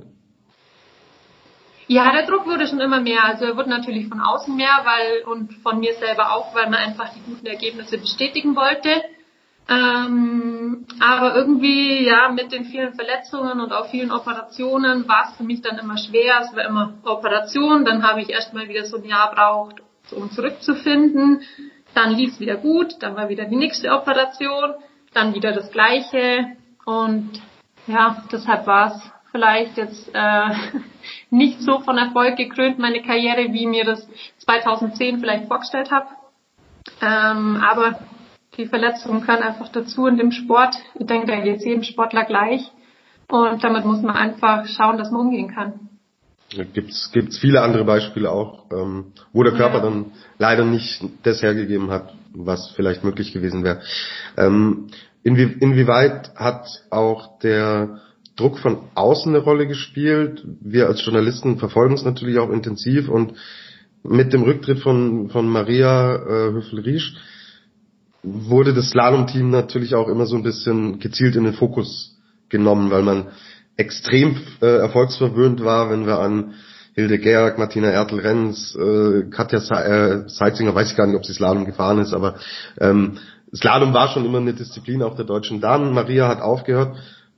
Ja, der Druck wurde schon immer mehr. Also er wurde natürlich von außen mehr, weil und von mir selber auch, weil man einfach die guten Ergebnisse bestätigen wollte. Ähm, aber irgendwie, ja, mit den vielen Verletzungen und auch vielen Operationen war es für mich dann immer schwer. Es war immer Operation, dann habe ich erstmal wieder so ein Jahr braucht, um zurückzufinden. Dann lief es wieder gut, dann war wieder die nächste Operation, dann wieder das Gleiche. Und ja, deshalb war es vielleicht jetzt äh, nicht so von Erfolg gekrönt, meine Karriere, wie mir das zweitausendzehn vielleicht vorgestellt habe. Ähm, aber die Verletzungen gehören einfach dazu in dem Sport. Ich denke, da geht es jedem Sportler gleich. Und damit muss man einfach schauen, dass man umgehen kann. Gibt's gibt's viele andere Beispiele auch, ähm, wo der Körper ja. dann leider nicht das hergegeben hat, was vielleicht möglich gewesen wäre. Ähm, inwie, inwieweit hat auch der Druck von außen eine Rolle gespielt? Wir als Journalisten verfolgen es natürlich auch intensiv und mit dem Rücktritt von von Maria äh, Höfel-Riesch wurde das Slalom-Team natürlich auch immer so ein bisschen gezielt in den Fokus genommen, weil man extrem äh, erfolgsverwöhnt war, wenn wir an Hilde Gerg, Martina Ertl-Renz, äh, Katja Se- äh, Seitzinger, weiß ich gar nicht, ob sie Slalom gefahren ist, aber ähm, Slalom war schon immer eine Disziplin auch der deutschen Damen. Maria hat aufgehört,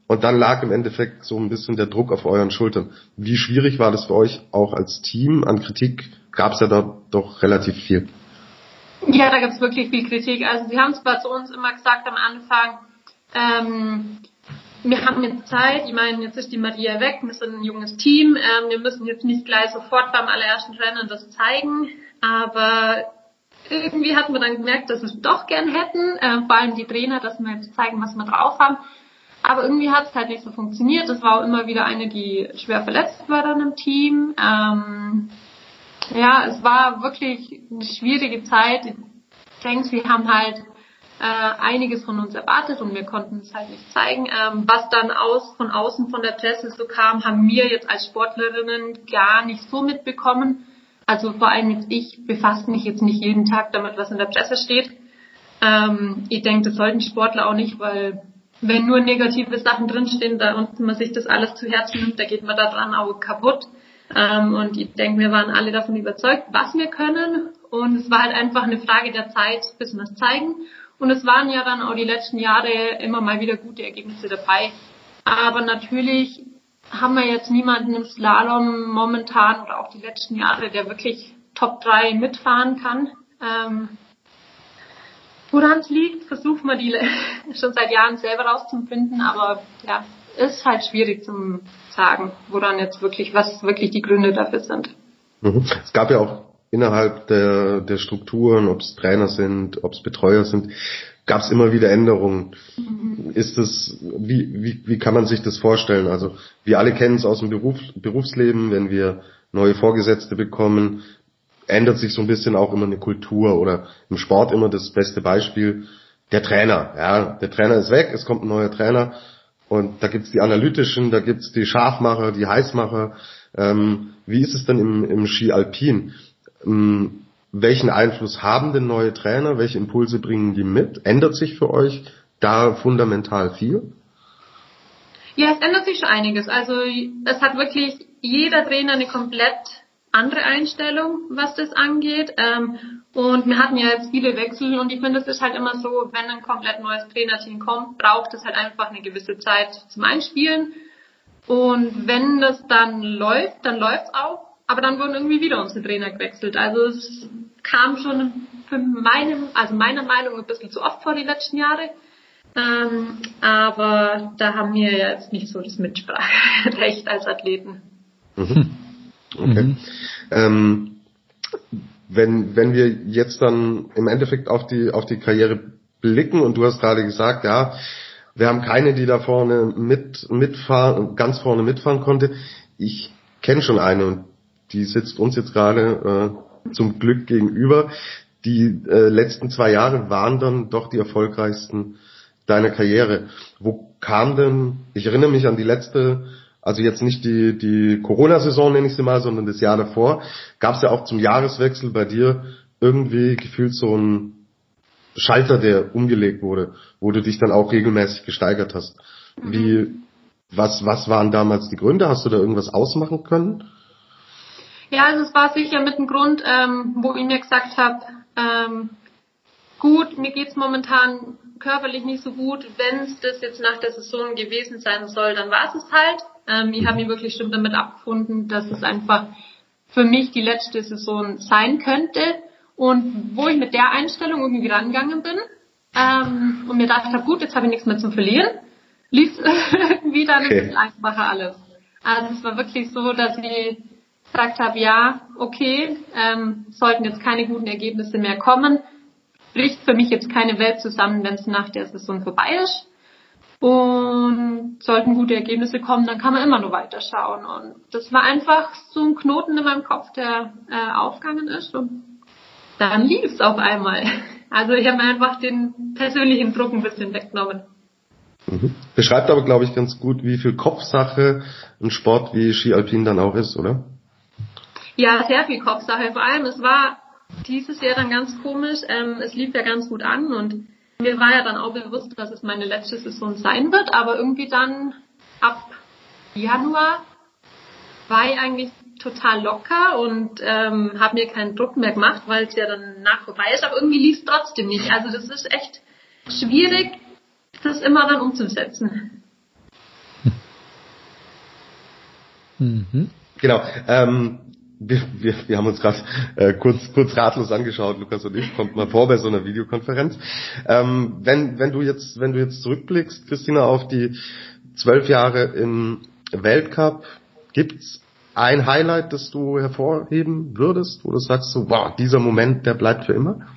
und dann lag im Endeffekt so ein bisschen der Druck auf euren Schultern. Wie schwierig war das für euch auch als Team? An Kritik gab es ja da doch relativ viel. Ja, da gibt es wirklich viel Kritik. Also sie haben zwar zu uns immer gesagt am Anfang, ähm, wir haben jetzt Zeit, ich meine, jetzt ist die Maria weg, wir sind ein junges Team, ähm, wir müssen jetzt nicht gleich sofort beim allerersten Rennen das zeigen, aber irgendwie hatten wir dann gemerkt, dass wir es doch gern hätten, äh, vor allem die Trainer, dass wir jetzt zeigen, was wir drauf haben. Aber irgendwie hat es halt nicht so funktioniert. Es war auch immer wieder eine, die schwer verletzt war dann im Team. Ähm, ja, es war wirklich eine schwierige Zeit. Ich denke, wir haben halt äh, einiges von uns erwartet und wir konnten es halt nicht zeigen. Ähm, was dann aus von außen von der Presse so kam, haben wir jetzt als Sportlerinnen gar nicht so mitbekommen. Also vor allem jetzt ich befasse mich jetzt nicht jeden Tag damit, was in der Presse steht. Ähm, ich denke, das sollten Sportler auch nicht, weil wenn nur negative Sachen drinstehen da und man sich das alles zu Herzen nimmt, da geht man daran auch kaputt. Ähm, und ich denke, wir waren alle davon überzeugt, was wir können. Und es war halt einfach eine Frage der Zeit, bis wir es zeigen. Und es waren ja dann auch die letzten Jahre immer mal wieder gute Ergebnisse dabei. Aber natürlich haben wir jetzt niemanden im Slalom momentan oder auch die letzten Jahre, der wirklich Top drei mitfahren kann. Ähm, woran es liegt, versuchen wir die schon seit Jahren selber rauszufinden, aber ja, ist halt schwierig zu sagen, woran jetzt wirklich, was wirklich die Gründe dafür sind. Mhm. Es gab ja auch innerhalb der, der Strukturen, ob es Trainer sind, ob es Betreuer sind, gab es immer wieder Änderungen. Mhm. Ist das, wie, wie, wie kann man sich das vorstellen? Also wir alle kennen es aus dem Beruf, Berufsleben, wenn wir neue Vorgesetzte bekommen, ändert sich so ein bisschen auch immer eine Kultur oder im Sport immer das beste Beispiel, der Trainer. Ja, der Trainer ist weg, es kommt ein neuer Trainer und da gibt's die Analytischen, da gibt's die Scharfmacher, die Heißmacher. Ähm, wie ist es denn im, im Ski Alpin? Ähm, welchen Einfluss haben denn neue Trainer? Welche Impulse bringen die mit? Ändert sich für euch da fundamental viel? Ja, es ändert sich schon einiges. Also es hat wirklich jeder Trainer eine komplett andere Einstellung, was das angeht. Und wir hatten ja jetzt viele Wechsel und ich finde, es ist halt immer so, wenn ein komplett neues Trainerteam kommt, braucht es halt einfach eine gewisse Zeit zum Einspielen. Und wenn das dann läuft, dann läuft's auch. Aber dann wurden irgendwie wieder unsere Trainer gewechselt. Also es kam schon für meinem, also meiner Meinung ein bisschen zu oft vor die letzten Jahre. Ähm, aber da haben wir jetzt nicht so das Mitspracherecht als Athleten. Mhm. Okay. Mhm. Ähm, wenn, wenn wir jetzt dann im Endeffekt auf die, auf die Karriere blicken und du hast gerade gesagt, ja, wir haben keine, die da vorne mit, mitfahren, ganz vorne mitfahren konnte. Ich kenne schon eine und die sitzt uns jetzt gerade äh, zum Glück gegenüber. Die äh, letzten zwei Jahre waren dann doch die erfolgreichsten deiner Karriere. Wo kam denn, ich erinnere mich an die letzte, also jetzt nicht die die Corona-Saison nenne ich sie mal, sondern das Jahr davor, gab es ja auch zum Jahreswechsel bei dir irgendwie gefühlt so ein Schalter, der umgelegt wurde, wo du dich dann auch regelmäßig gesteigert hast. Wie, was, was waren damals die Gründe? Hast du da irgendwas ausmachen können? Ja, also es war sicher mit dem Grund, ähm, wo ich mir gesagt habe, ähm, gut, mir geht's momentan körperlich nicht so gut. Wenn es das jetzt nach der Saison gewesen sein soll, dann war es es halt. Ähm, ich habe mich wirklich schon damit abgefunden, dass es einfach für mich die letzte Saison sein könnte. Und wo ich mit der Einstellung irgendwie rangegangen bin ähm, und mir gedacht habe, gut, jetzt habe ich nichts mehr zu verlieren, lief es irgendwie dann ein bisschen einfacher alles. Also es war wirklich so, dass ich gesagt habe, ja, okay, ähm, sollten jetzt keine guten Ergebnisse mehr kommen, bricht für mich jetzt keine Welt zusammen, wenn es nach der Saison vorbei ist. Und sollten gute Ergebnisse kommen, dann kann man immer nur weiterschauen. Und das war einfach so ein Knoten in meinem Kopf, der äh, aufgegangen ist. Und dann lief es auf einmal. Also ich habe mir einfach den persönlichen Druck ein bisschen weggenommen. Mhm. Beschreibt aber, glaube ich, ganz gut, wie viel Kopfsache ein Sport wie Ski Alpin dann auch ist, oder? Ja, sehr viel Kopfsache. Vor allem, es war dieses Jahr dann ganz komisch. Ähm, es lief ja ganz gut an und mir war ja dann auch bewusst, dass es meine letzte Saison sein wird. Aber irgendwie dann ab Januar war ich eigentlich total locker und ähm, habe mir keinen Druck mehr gemacht, weil es ja dann nach vorbei ist. Aber irgendwie lief es trotzdem nicht. Also das ist echt schwierig, das immer dann umzusetzen. Mhm. Genau. Ähm, wir, wir, wir haben uns gerade äh, kurz, kurz ratlos angeschaut, Lukas und ich, kommt mal vor bei so einer Videokonferenz. Ähm, wenn, wenn du jetzt, wenn du jetzt zurückblickst, Christina, auf die zwölf Jahre im Weltcup, gibt's ein Highlight, das du hervorheben würdest, wo du sagst so, wow, dieser Moment, der bleibt für immer?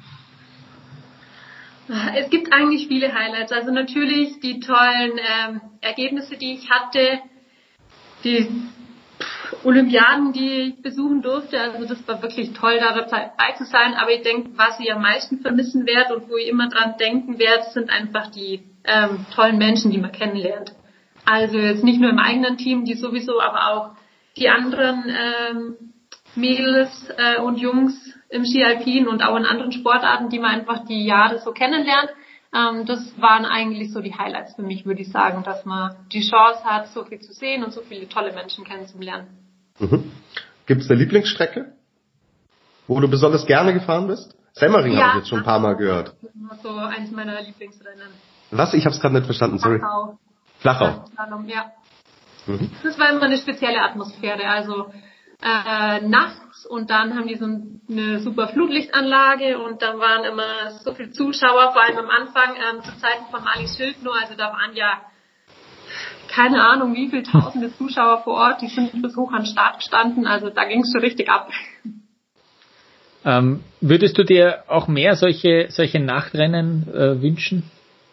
Es gibt eigentlich viele Highlights. Also natürlich die tollen ähm, Ergebnisse, die ich hatte, die Olympiaden, die ich besuchen durfte. Also das war wirklich toll, da dabei zu sein. Aber ich denke, was ich am meisten vermissen werde und wo ich immer dran denken werde, sind einfach die ähm, tollen Menschen, die man kennenlernt. Also jetzt nicht nur im eigenen Team, die sowieso, aber auch die anderen ähm, Mädels äh, und Jungs im Ski Alpin und auch in anderen Sportarten, die man einfach die Jahre so kennenlernt. Ähm, das waren eigentlich so die Highlights für mich, würde ich sagen, dass man die Chance hat, so viel zu sehen und so viele tolle Menschen kennenzulernen. Mhm. Gibt es eine Lieblingsstrecke, wo du besonders gerne gefahren bist? Semmering ja, habe ich jetzt schon ein paar Mal gehört. Das ist so eins meiner Lieblingsrennen. Was? Ich habe es gerade nicht verstanden, sorry. Flachau. Flachau. Ja. Mhm. Das war immer eine spezielle Atmosphäre, also äh, nachts und dann haben die so eine super Flutlichtanlage und dann waren immer so viele Zuschauer, vor allem am Anfang ähm, zu Zeiten von Marlies Schildknoll, also da waren ja keine Ahnung wie viele tausende Zuschauer vor Ort, die sind bis hoch an den Start gestanden, also da ging es schon richtig ab. Ähm, würdest du dir auch mehr solche solche Nachtrennen äh, wünschen?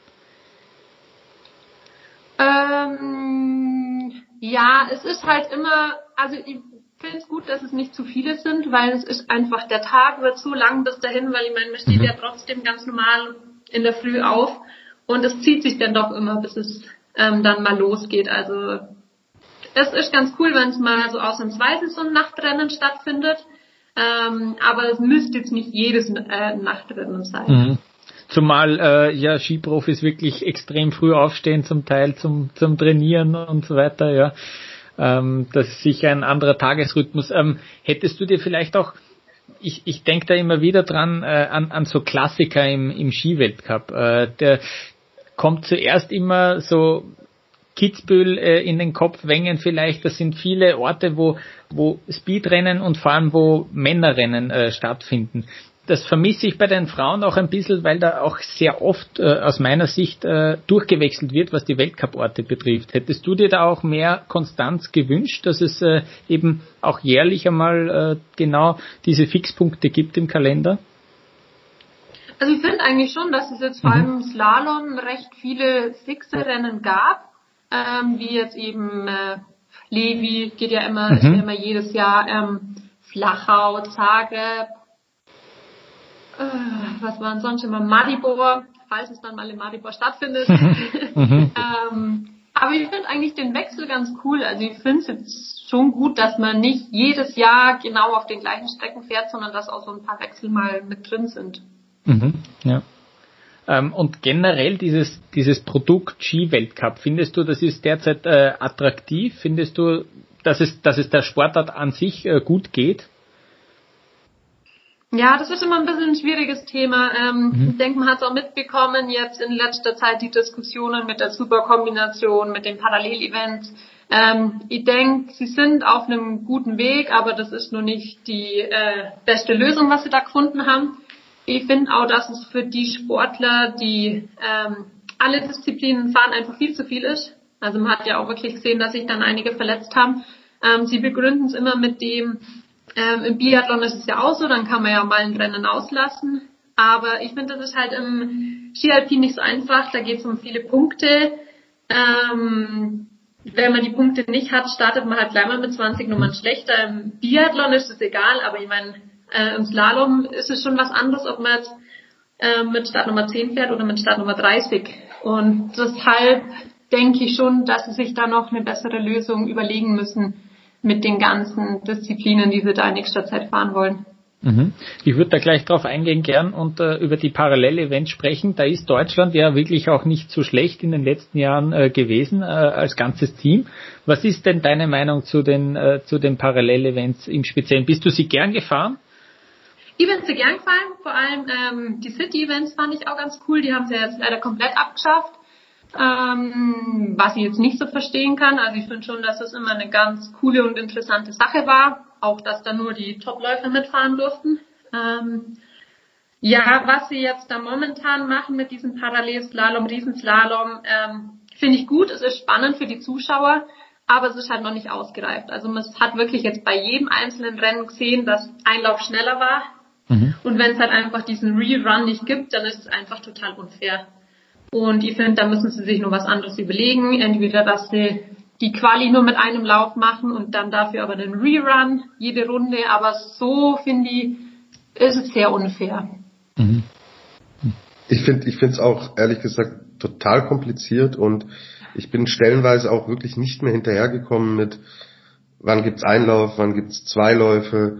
Ähm, ja, es ist halt immer, also ich finde es gut, dass es nicht zu viele sind, weil es ist einfach, der Tag wird so lang bis dahin, weil ich meine, man steht mhm. ja trotzdem ganz normal in der Früh auf und es zieht sich dann doch immer, bis es ähm, dann mal losgeht. Also es ist ganz cool, wenn es mal so ausnahmsweise so ein Nachtrennen stattfindet, ähm, aber es müsste jetzt nicht jedes äh, Nachtrennen sein. Mhm. Zumal äh, ja Skiprofis wirklich extrem früh aufstehen, zum Teil zum zum Trainieren und so weiter, ja. Ähm, das ist sicher ein anderer Tagesrhythmus. Ähm, hättest du dir vielleicht auch, ich ich denke da immer wieder dran, äh, an an so Klassiker im im Skiweltcup. Äh, der kommt zuerst immer so Kitzbühel äh, in den Kopf, Wengen vielleicht. Das sind viele Orte, wo wo Speedrennen und vor allem wo Männerrennen äh, stattfinden. Das vermisse ich bei den Frauen auch ein bisschen, weil da auch sehr oft äh, aus meiner Sicht äh, durchgewechselt wird, was die Weltcup-Orte betrifft. Hättest du dir da auch mehr Konstanz gewünscht, dass es äh, eben auch jährlich einmal äh, genau diese Fixpunkte gibt im Kalender? Also ich finde eigentlich schon, dass es jetzt vor allem im Slalom recht viele fixe Rennen gab, ähm, wie jetzt eben äh, Levi geht ja immer, mhm. ist ja immer jedes Jahr, ähm, Flachau, Zagreb, was waren sonst immer, Maribor, falls es dann mal in Maribor stattfindet. mhm. ähm, aber ich finde eigentlich den Wechsel ganz cool. Also ich finde es jetzt schon gut, dass man nicht jedes Jahr genau auf den gleichen Strecken fährt, sondern dass auch so ein paar Wechsel mal mit drin sind. Mhm. Ja. Ähm, und generell dieses dieses Produkt Ski-Weltcup, findest du, das ist derzeit äh, attraktiv? Findest du, dass es dass es der Sportart an sich äh, gut geht? Ja, das ist immer ein bisschen ein schwieriges Thema. Ähm, mhm. Ich denke, man hat es auch mitbekommen, jetzt in letzter Zeit die Diskussionen mit der Superkombination, mit den Parallelevents. Ähm, ich denke, sie sind auf einem guten Weg, aber das ist nur nicht die äh, beste Lösung, was sie da gefunden haben. Ich finde auch, dass es für die Sportler, die ähm, alle Disziplinen fahren, einfach viel zu viel ist. Also man hat ja auch wirklich gesehen, dass sich dann einige verletzt haben. Ähm, sie begründen es immer mit dem, Ähm, im Biathlon ist es ja auch so, dann kann man ja mal ein Rennen auslassen. Aber ich finde, das ist halt im Ski-Alpin nicht so einfach. Da geht es um viele Punkte. Ähm, wenn man die Punkte nicht hat, startet man halt gleich mal mit zwanzig Nummern schlechter. Im Biathlon ist es egal, aber ich meine, äh, im Slalom ist es schon was anderes, ob man jetzt äh, mit Startnummer zehn fährt oder mit Startnummer dreißig. Und deshalb denke ich schon, dass sie sich da noch eine bessere Lösung überlegen müssen, mit den ganzen Disziplinen, die sie da in nächster Zeit fahren wollen. Mhm. Ich würde da gleich drauf eingehen gern und äh, über die Parallelevents sprechen. Da ist Deutschland ja wirklich auch nicht so schlecht in den letzten Jahren äh, gewesen äh, als ganzes Team. Was ist denn deine Meinung zu den äh, zu den Parallelevents im Speziellen? Bist du sie gern gefahren? Ich bin sie gern gefahren. Vor allem ähm, die City-Events fand ich auch ganz cool. Die haben sie ja jetzt leider komplett abgeschafft. Ähm, was ich jetzt nicht so verstehen kann, also ich finde schon, dass es immer eine ganz coole und interessante Sache war, auch dass da nur die Topläufer mitfahren durften. Ähm, ja, was sie jetzt da momentan machen mit diesem Parallelslalom, Riesenslalom, ähm, finde ich gut, es ist spannend für die Zuschauer, aber es ist halt noch nicht ausgereift. Also man hat wirklich jetzt bei jedem einzelnen Rennen gesehen, dass ein Lauf schneller war. Mhm. Und wenn es halt einfach diesen Rerun nicht gibt, dann ist es einfach total unfair. Und ich finde, da müssen sie sich nur was anderes überlegen. Entweder, dass sie die Quali nur mit einem Lauf machen und dann dafür aber den Rerun jede Runde. Aber so, finde ich, ist es sehr unfair. Mhm. Ich finde, ich finde es auch, ehrlich gesagt, total kompliziert und ich bin stellenweise auch wirklich nicht mehr hinterhergekommen mit, wann gibt's einen Lauf, wann gibt's zwei Läufe,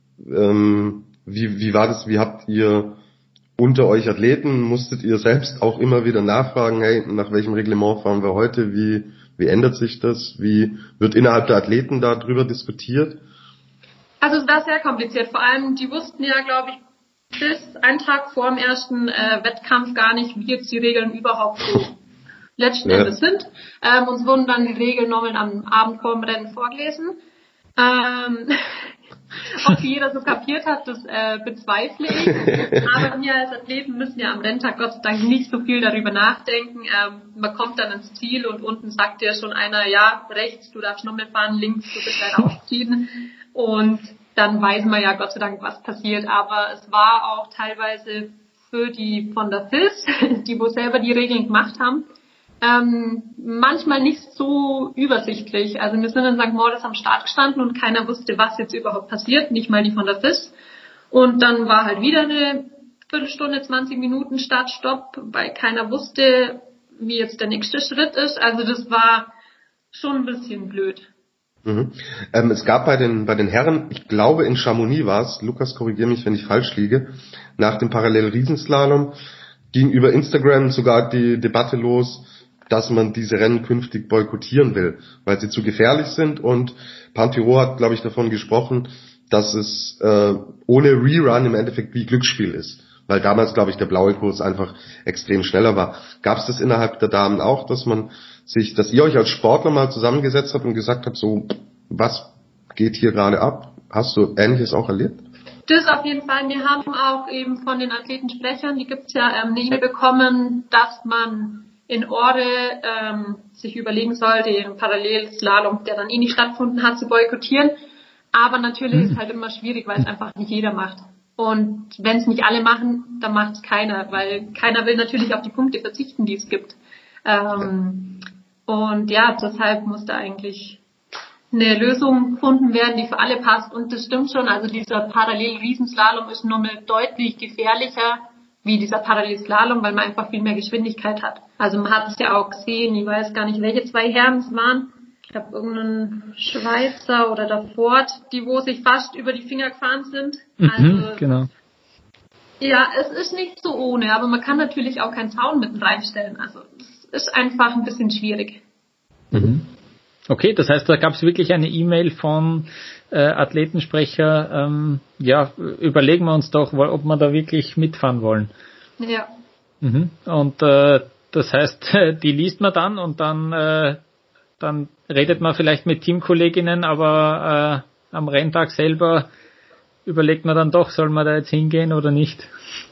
ähm, wie, wie war das, wie habt ihr unter euch Athleten, musstet ihr selbst auch immer wieder nachfragen, hey, nach welchem Reglement fahren wir heute, wie, wie ändert sich das, wie wird innerhalb der Athleten darüber diskutiert? Also es war sehr kompliziert, vor allem die wussten ja, glaube ich, bis einen Tag vor dem ersten äh, Wettkampf gar nicht, wie jetzt die Regeln überhaupt so letzten ja. Endes sind. Ähm, uns wurden dann die Regeln nochmal am Abend vor dem Rennen vorgelesen. Ähm, ob jeder so kapiert hat, das äh, bezweifle ich. Aber wir als Athleten müssen ja am Renntag Gott sei Dank nicht so viel darüber nachdenken. Ähm, man kommt dann ins Ziel und unten sagt dir schon einer, ja, rechts, du darfst nochmal fahren, links, du bist gleich ausziehen. Und dann weiß man ja Gott sei Dank, was passiert. Aber es war auch teilweise für die von der F I S, die wo selber die Regeln gemacht haben, ähm, manchmal nicht so übersichtlich. Also wir sind in Sankt Moritz am Start gestanden und keiner wusste, was jetzt überhaupt passiert, nicht mal die von der F I S. Und dann war halt wieder eine Viertelstunde, zwanzig Minuten Start-Stopp, weil keiner wusste, wie jetzt der nächste Schritt ist. Also das war schon ein bisschen blöd. Mhm. Ähm, es gab bei den bei den Herren, ich glaube in Chamonix war es, Lukas, korrigiere mich, wenn ich falsch liege, nach dem Parallel-Riesenslalom ging über Instagram sogar die Debatte los, dass man diese Rennen künftig boykottieren will, weil sie zu gefährlich sind und Pantiro hat, glaube ich, davon gesprochen, dass es äh, ohne Rerun im Endeffekt wie Glücksspiel ist, weil damals, glaube ich, der blaue Kurs einfach extrem schneller war. Gab es das innerhalb der Damen auch, dass man sich, dass ihr euch als Sportler mal zusammengesetzt habt und gesagt habt, so, was geht hier gerade ab? Hast du Ähnliches auch erlebt? Das auf jeden Fall. Wir haben auch eben von den Athletensprechern, die gibt's ja, ähm, eine E-Mail bekommen, dass man in Orde ähm, sich überlegen soll, den Parallelslalom, der dann eh nicht stattgefunden hat, zu boykottieren. Aber natürlich mhm. ist es halt immer schwierig, weil es einfach nicht jeder macht. Und wenn es nicht alle machen, dann macht es keiner, weil keiner will natürlich auf die Punkte verzichten, die es gibt. Ähm, und ja, deshalb muss da eigentlich eine Lösung gefunden werden, die für alle passt. Und das stimmt schon, also dieser Parallel-Riesenslalom ist nochmal deutlich gefährlicher wie dieser Parallelslalom, weil man einfach viel mehr Geschwindigkeit hat. Also man hat es ja auch gesehen, ich weiß gar nicht, welche zwei Herren es waren. Ich glaube, irgendein Schweizer oder der Ford, die wo sich fast über die Finger gefahren sind. Also, mhm, genau. Ja, es ist nicht so ohne, aber man kann natürlich auch keinen Zaun mitten reinstellen. Also es ist einfach ein bisschen schwierig. Mhm. Okay, das heißt, da gab es wirklich eine E-Mail von äh, Athletensprecher, ähm, ja, überlegen wir uns doch, ob wir da wirklich mitfahren wollen. Ja. Mhm. Und äh, das heißt, die liest man dann und dann, äh, dann redet man vielleicht mit Teamkolleginnen, aber äh, am Renntag selber überlegt man dann doch, soll man da jetzt hingehen oder nicht?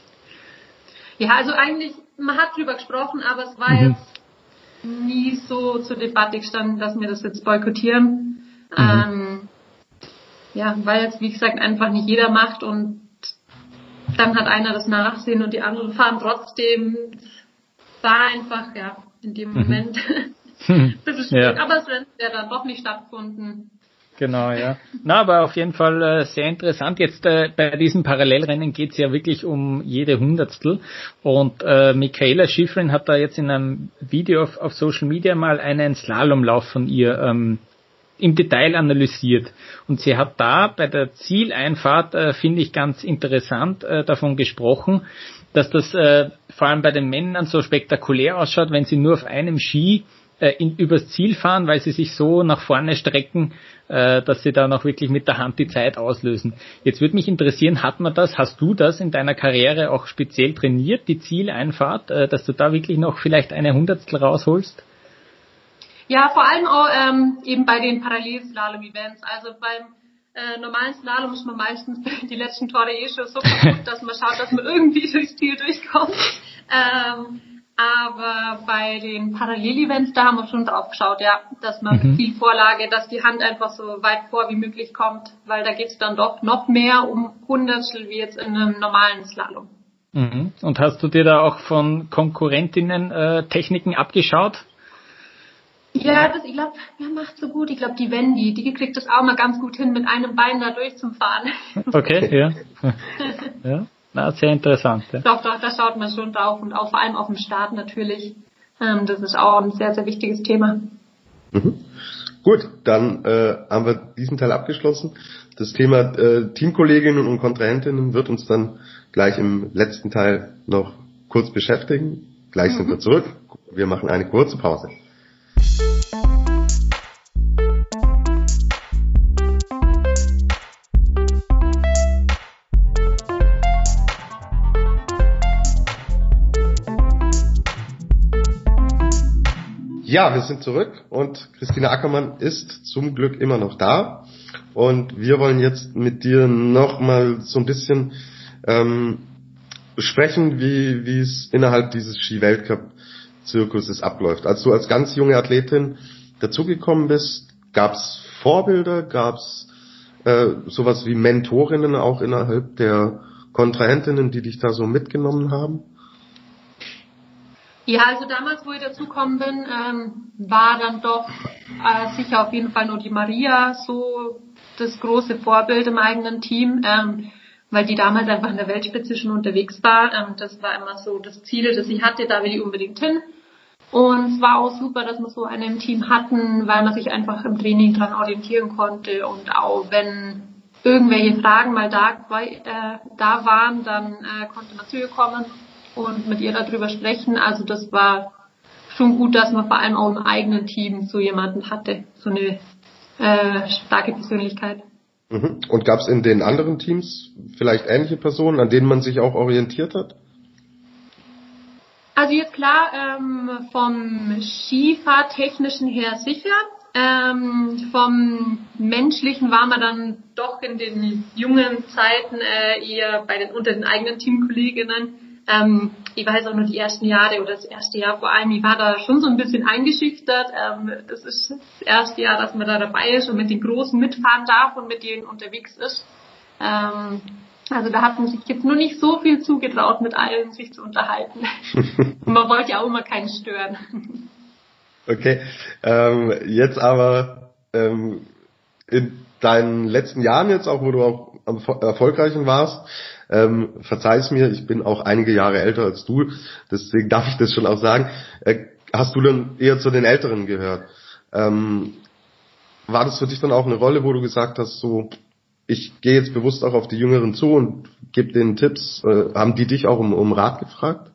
Ja, also eigentlich, man hat drüber gesprochen, aber es war mhm. jetzt nie so zur Debatte gestanden, dass wir das jetzt boykottieren. Mhm. Ähm, ja, weil jetzt, wie gesagt, einfach nicht jeder macht und dann hat einer das Nachsehen und die anderen fahren trotzdem. War einfach, ja, in dem Moment mhm. ein bisschen schwierig. Ja. Aber es wird ja dann doch nicht stattgefunden. Genau, ja. Na, aber auf jeden Fall äh, sehr interessant. Jetzt äh, bei diesen Parallelrennen geht es ja wirklich um jede Hundertstel. Und äh, Michaela Schifrin hat da jetzt in einem Video auf, auf Social Media mal einen Slalomlauf von ihr ähm, im Detail analysiert. Und sie hat da bei der Zieleinfahrt, äh, finde ich ganz interessant, äh, davon gesprochen, dass das äh, vor allem bei den Männern so spektakulär ausschaut, wenn sie nur auf einem Ski äh, in, übers Ziel fahren, weil sie sich so nach vorne strecken, äh, dass sie dann auch wirklich mit der Hand die Zeit auslösen. Jetzt würde mich interessieren, hat man das, hast du das in deiner Karriere auch speziell trainiert, die Zieleinfahrt, äh, dass du da wirklich noch vielleicht eine Hundertstel rausholst? Ja, vor allem auch ähm, eben bei den Parallelslalom-Events. Also beim äh, normalen Slalom ist man meistens die letzten Tore eh schon so kaputt, dass man schaut, dass man irgendwie durchs Ziel durchkommt. Ähm, aber bei den Parallel-Events, da haben wir schon drauf geschaut, ja, dass man mhm. mit viel Vorlage, dass die Hand einfach so weit vor wie möglich kommt, weil da geht's dann doch noch mehr um Hundertstel wie jetzt in einem normalen Slalom. Mhm. Und hast du dir da auch von Konkurrentinnen äh, Techniken abgeschaut? Ja, das, ich glaube, wer macht so gut? Ich glaube, die Wendy, die kriegt das auch mal ganz gut hin, mit einem Bein da durchzufahren. Okay, ja. Ja, na, sehr interessant. Ja. Doch, doch, da schaut man schon drauf und auch vor allem auf dem Start natürlich. Ähm, das ist auch ein sehr, sehr wichtiges Thema. Mhm. Gut, dann äh, haben wir diesen Teil abgeschlossen. Das Thema äh, Teamkolleginnen und Kontrahentinnen wird uns dann gleich im letzten Teil noch kurz beschäftigen. Gleich mhm. sind wir zurück. Wir machen eine kurze Pause. Ja, wir sind zurück und Christina Ackermann ist zum Glück immer noch da und wir wollen jetzt mit dir nochmal so ein bisschen ähm, besprechen, wie wie es innerhalb dieses Ski-Weltcup-Zirkuses abläuft. Als du als ganz junge Athletin dazugekommen bist, gab es Vorbilder, gab es äh, sowas wie Mentorinnen auch innerhalb der Kontrahentinnen, die dich da so mitgenommen haben? Ja, also damals, wo ich dazugekommen bin, ähm, war dann doch äh, sicher auf jeden Fall nur die Maria so das große Vorbild im eigenen Team, ähm, weil die damals einfach in der Weltspitze schon unterwegs war. Ähm, das war immer so das Ziel, das ich hatte, da will ich unbedingt hin. Und es war auch super, dass wir so einen im Team hatten, weil man sich einfach im Training dran orientieren konnte und auch wenn irgendwelche Fragen mal da, äh, da waren, dann äh, konnte man zu ihr kommen und mit ihr darüber sprechen. Also das war schon gut, dass man vor allem auch im eigenen Team so jemanden hatte, so eine äh, starke Persönlichkeit. Mhm. Und gab es in den anderen Teams vielleicht ähnliche Personen, an denen man sich auch orientiert hat? Also jetzt klar, ähm, vom Skifahrtechnischen her sicher. Ähm, vom Menschlichen war man dann doch in den jungen Zeiten äh, eher bei den unter den eigenen Teamkolleginnen. Ähm, ich weiß auch nur die ersten Jahre oder das erste Jahr vor allem, ich war da schon so ein bisschen eingeschüchtert. Ähm, das ist das erste Jahr, dass man da dabei ist und mit den Großen mitfahren darf und mit denen unterwegs ist. Ähm, also da hat man sich jetzt nur nicht so viel zugetraut, mit allen sich zu unterhalten. Und man wollte ja auch immer keinen stören. Okay, ähm, jetzt aber ähm, in deinen letzten Jahren jetzt auch, wo du auch am erfolgreichen warst, ähm, verzeih's mir, ich bin auch einige Jahre älter als du, deswegen darf ich das schon auch sagen, äh, hast du dann eher zu den Älteren gehört? Ähm, war das für dich dann auch eine Rolle, wo du gesagt hast, so, ich gehe jetzt bewusst auch auf die Jüngeren zu und gebe denen Tipps, äh, haben die dich auch um, um Rat gefragt?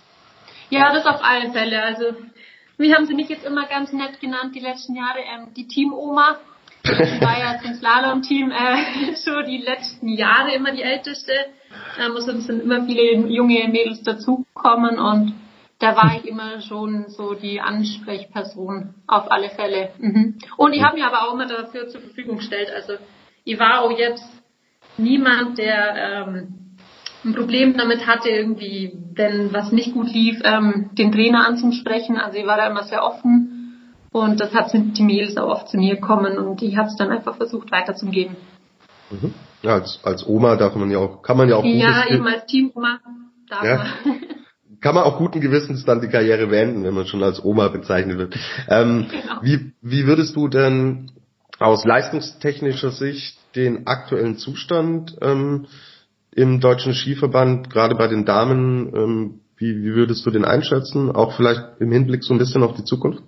Ja, das auf alle Fälle, also wie haben sie mich jetzt immer ganz nett genannt, die letzten Jahre, ähm, die Team-Oma. Ich war ja zum Slalom-Team äh, schon die letzten Jahre immer die Älteste. Ähm, es sind immer viele junge Mädels dazugekommen und da war ich immer schon so die Ansprechperson auf alle Fälle. Mhm. Und ich habe mir aber auch immer dafür zur Verfügung gestellt. Also ich war auch jetzt niemand, der ähm, ein Problem damit hatte, irgendwie, wenn was nicht gut lief, ähm, den Trainer anzusprechen. Also ich war da immer sehr offen. Und deshalb sind die Mädels auch oft zu mir gekommen und ich habe es dann einfach versucht weiterzugeben. Mhm. Ja, als, als Oma darf man ja auch, kann man ja auch Ja, gutes, eben als Team-Oma darf ja, man. Kann man auch guten Gewissens dann die Karriere beenden, wenn man schon als Oma bezeichnet wird. Ähm, genau. wie, wie würdest du denn aus leistungstechnischer Sicht den aktuellen Zustand ähm, im Deutschen Skiverband, gerade bei den Damen, ähm, wie, wie würdest du den einschätzen? Auch vielleicht im Hinblick so ein bisschen auf die Zukunft?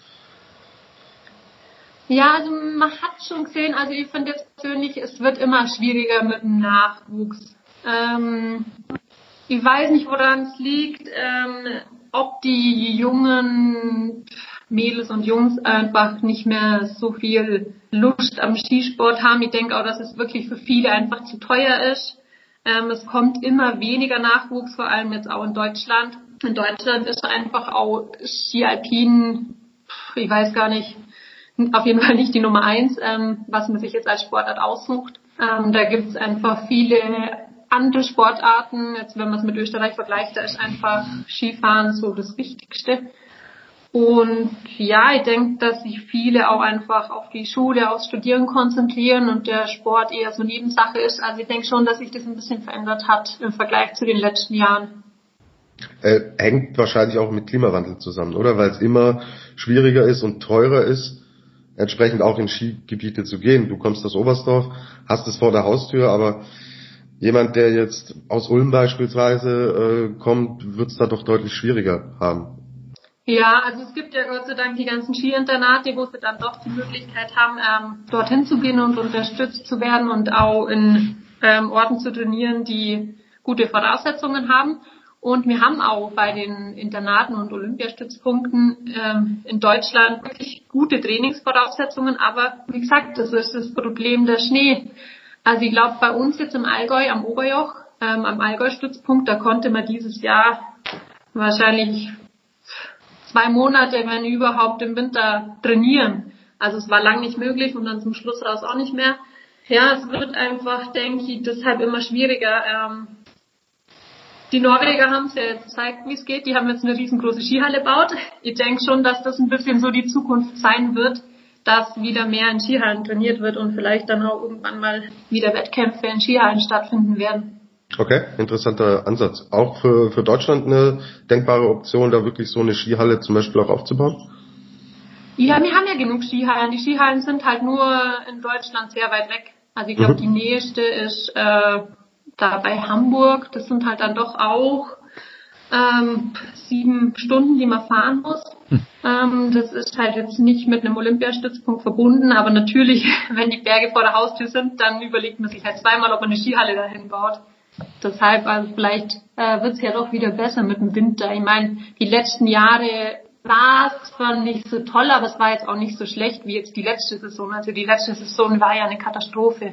Ja, also man hat schon gesehen, also ich finde jetzt persönlich, es wird immer schwieriger mit dem Nachwuchs. Ähm, ich weiß nicht, woran es liegt, ähm, ob die Jungen Mädels und Jungs einfach nicht mehr so viel Lust am Skisport haben. Ich denke auch, dass es wirklich für viele einfach zu teuer ist. Ähm, es kommt immer weniger Nachwuchs, vor allem jetzt auch in Deutschland. In Deutschland ist einfach auch Ski Alpin, ich weiß gar nicht, auf jeden Fall nicht die Nummer eins, ähm, was man sich jetzt als Sportart aussucht. Ähm, da gibt es einfach viele andere Sportarten. Jetzt, wenn man es mit Österreich vergleicht, da ist einfach Skifahren so das Wichtigste. Und ja, ich denke, dass sich viele auch einfach auf die Schule, aufs Studieren konzentrieren und der Sport eher so Nebensache ist. Also ich denke schon, dass sich das ein bisschen verändert hat im Vergleich zu den letzten Jahren. Äh, hängt wahrscheinlich auch mit Klimawandel zusammen, oder? Weil es immer schwieriger ist und teurer ist, entsprechend auch in Skigebiete zu gehen. Du kommst aus Oberstdorf, hast es vor der Haustür, aber jemand, der jetzt aus Ulm beispielsweise äh, kommt, wird es da doch deutlich schwieriger haben. Ja, also es gibt ja Gott sei Dank die ganzen Skiinternate, wo sie dann doch die Möglichkeit haben, ähm, dorthin zu gehen und unterstützt zu werden und auch in ähm, Orten zu trainieren, die gute Voraussetzungen haben. Und wir haben auch bei den Internaten und Olympiastützpunkten ähm, in Deutschland wirklich gute Trainingsvoraussetzungen. Aber wie gesagt, das ist das Problem der Schnee. Also ich glaube, bei uns jetzt im Allgäu am Oberjoch, ähm, am Allgäu-Stützpunkt, da konnte man dieses Jahr wahrscheinlich zwei Monate, wenn überhaupt, im Winter trainieren. Also es war lang nicht möglich und dann zum Schluss raus auch nicht mehr. Ja, es wird einfach, denke ich, deshalb immer schwieriger. Ähm, die Norweger haben es ja jetzt gezeigt, wie es geht. Die haben jetzt eine riesengroße Skihalle gebaut. Ich denke schon, dass das ein bisschen so die Zukunft sein wird, dass wieder mehr in Skihallen trainiert wird und vielleicht dann auch irgendwann mal wieder Wettkämpfe in Skihallen stattfinden werden. Okay, interessanter Ansatz. Auch für, für Deutschland eine denkbare Option, da wirklich so eine Skihalle zum Beispiel auch aufzubauen? Ja, wir haben ja genug Skihallen. Die Skihallen sind halt nur in Deutschland sehr weit weg. Also ich glaube, mhm. die nächste ist äh, da bei Hamburg. Das sind halt dann doch auch ähm, sieben Stunden, die man fahren muss. Hm. Ähm, das ist halt jetzt nicht mit einem Olympiastützpunkt verbunden, aber natürlich, wenn die Berge vor der Haustür sind, dann überlegt man sich halt zweimal, ob man eine Skihalle dahin baut. Deshalb, also vielleicht äh, wird es ja doch wieder besser mit dem Winter. Ich meine, die letzten Jahre war es zwar nicht so toll, aber es war jetzt auch nicht so schlecht wie jetzt die letzte Saison. Also die letzte Saison war ja eine Katastrophe.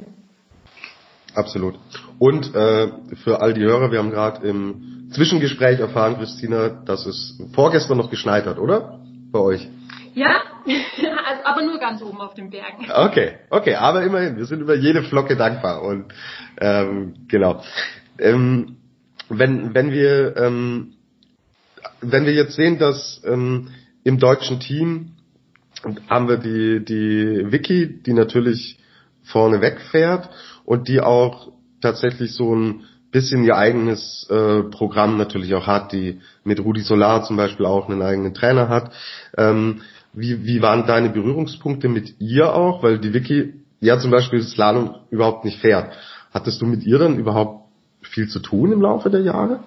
Absolut. Und äh, für all die Hörer, wir haben gerade im Zwischengespräch erfahren, Christina, dass es vorgestern noch geschneit hat, oder? Bei euch? Ja, also, aber nur ganz oben auf den Bergen. Okay, okay, aber immerhin, wir sind über jede Flocke dankbar. Und ähm, genau. Ähm, wenn wenn wir ähm, wenn wir jetzt sehen, dass ähm, im deutschen Team haben wir die die Vicky, die natürlich vorne wegfährt und die auch tatsächlich so ein bisschen ihr eigenes äh, Programm natürlich auch hat, die mit Rudi Solar zum Beispiel auch einen eigenen Trainer hat. Ähm, wie, wie waren deine Berührungspunkte mit ihr auch? Weil die Vicky ja zum Beispiel Slalom überhaupt nicht fährt. Hattest du mit ihr dann überhaupt viel zu tun im Laufe der Jahre?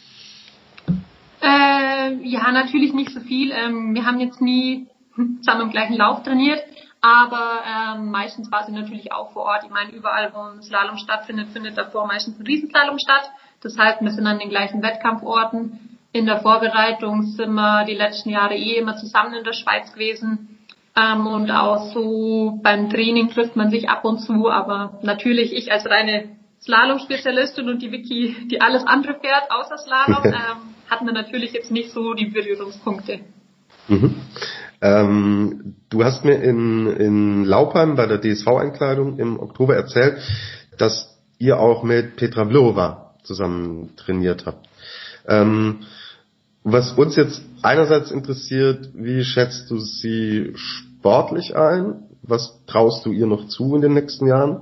Äh, ja, natürlich nicht so viel. Ähm, wir haben jetzt nie zusammen im gleichen Lauf trainiert. Aber ähm, meistens war sie natürlich auch vor Ort. Ich meine, überall, wo ein Slalom stattfindet, findet davor meistens ein Riesenslalom statt. Das heißt, wir sind an den gleichen Wettkampforten. In der Vorbereitung sind wir die letzten Jahre eh immer zusammen in der Schweiz gewesen. Ähm, und auch so beim Training trifft man sich ab und zu. Aber natürlich, ich als reine Slalom-Spezialistin und die Vicky, die alles andere fährt, außer Slalom, ähm, hatten wir natürlich jetzt nicht so die Berührungspunkte. Mhm. Ähm, du hast mir in, in Laupheim bei der D S V-Einkleidung im Oktober erzählt, dass ihr auch mit Petra Vlhova zusammen trainiert habt. Ähm, was uns jetzt einerseits interessiert, wie schätzt du sie sportlich ein? Was traust du ihr noch zu in den nächsten Jahren?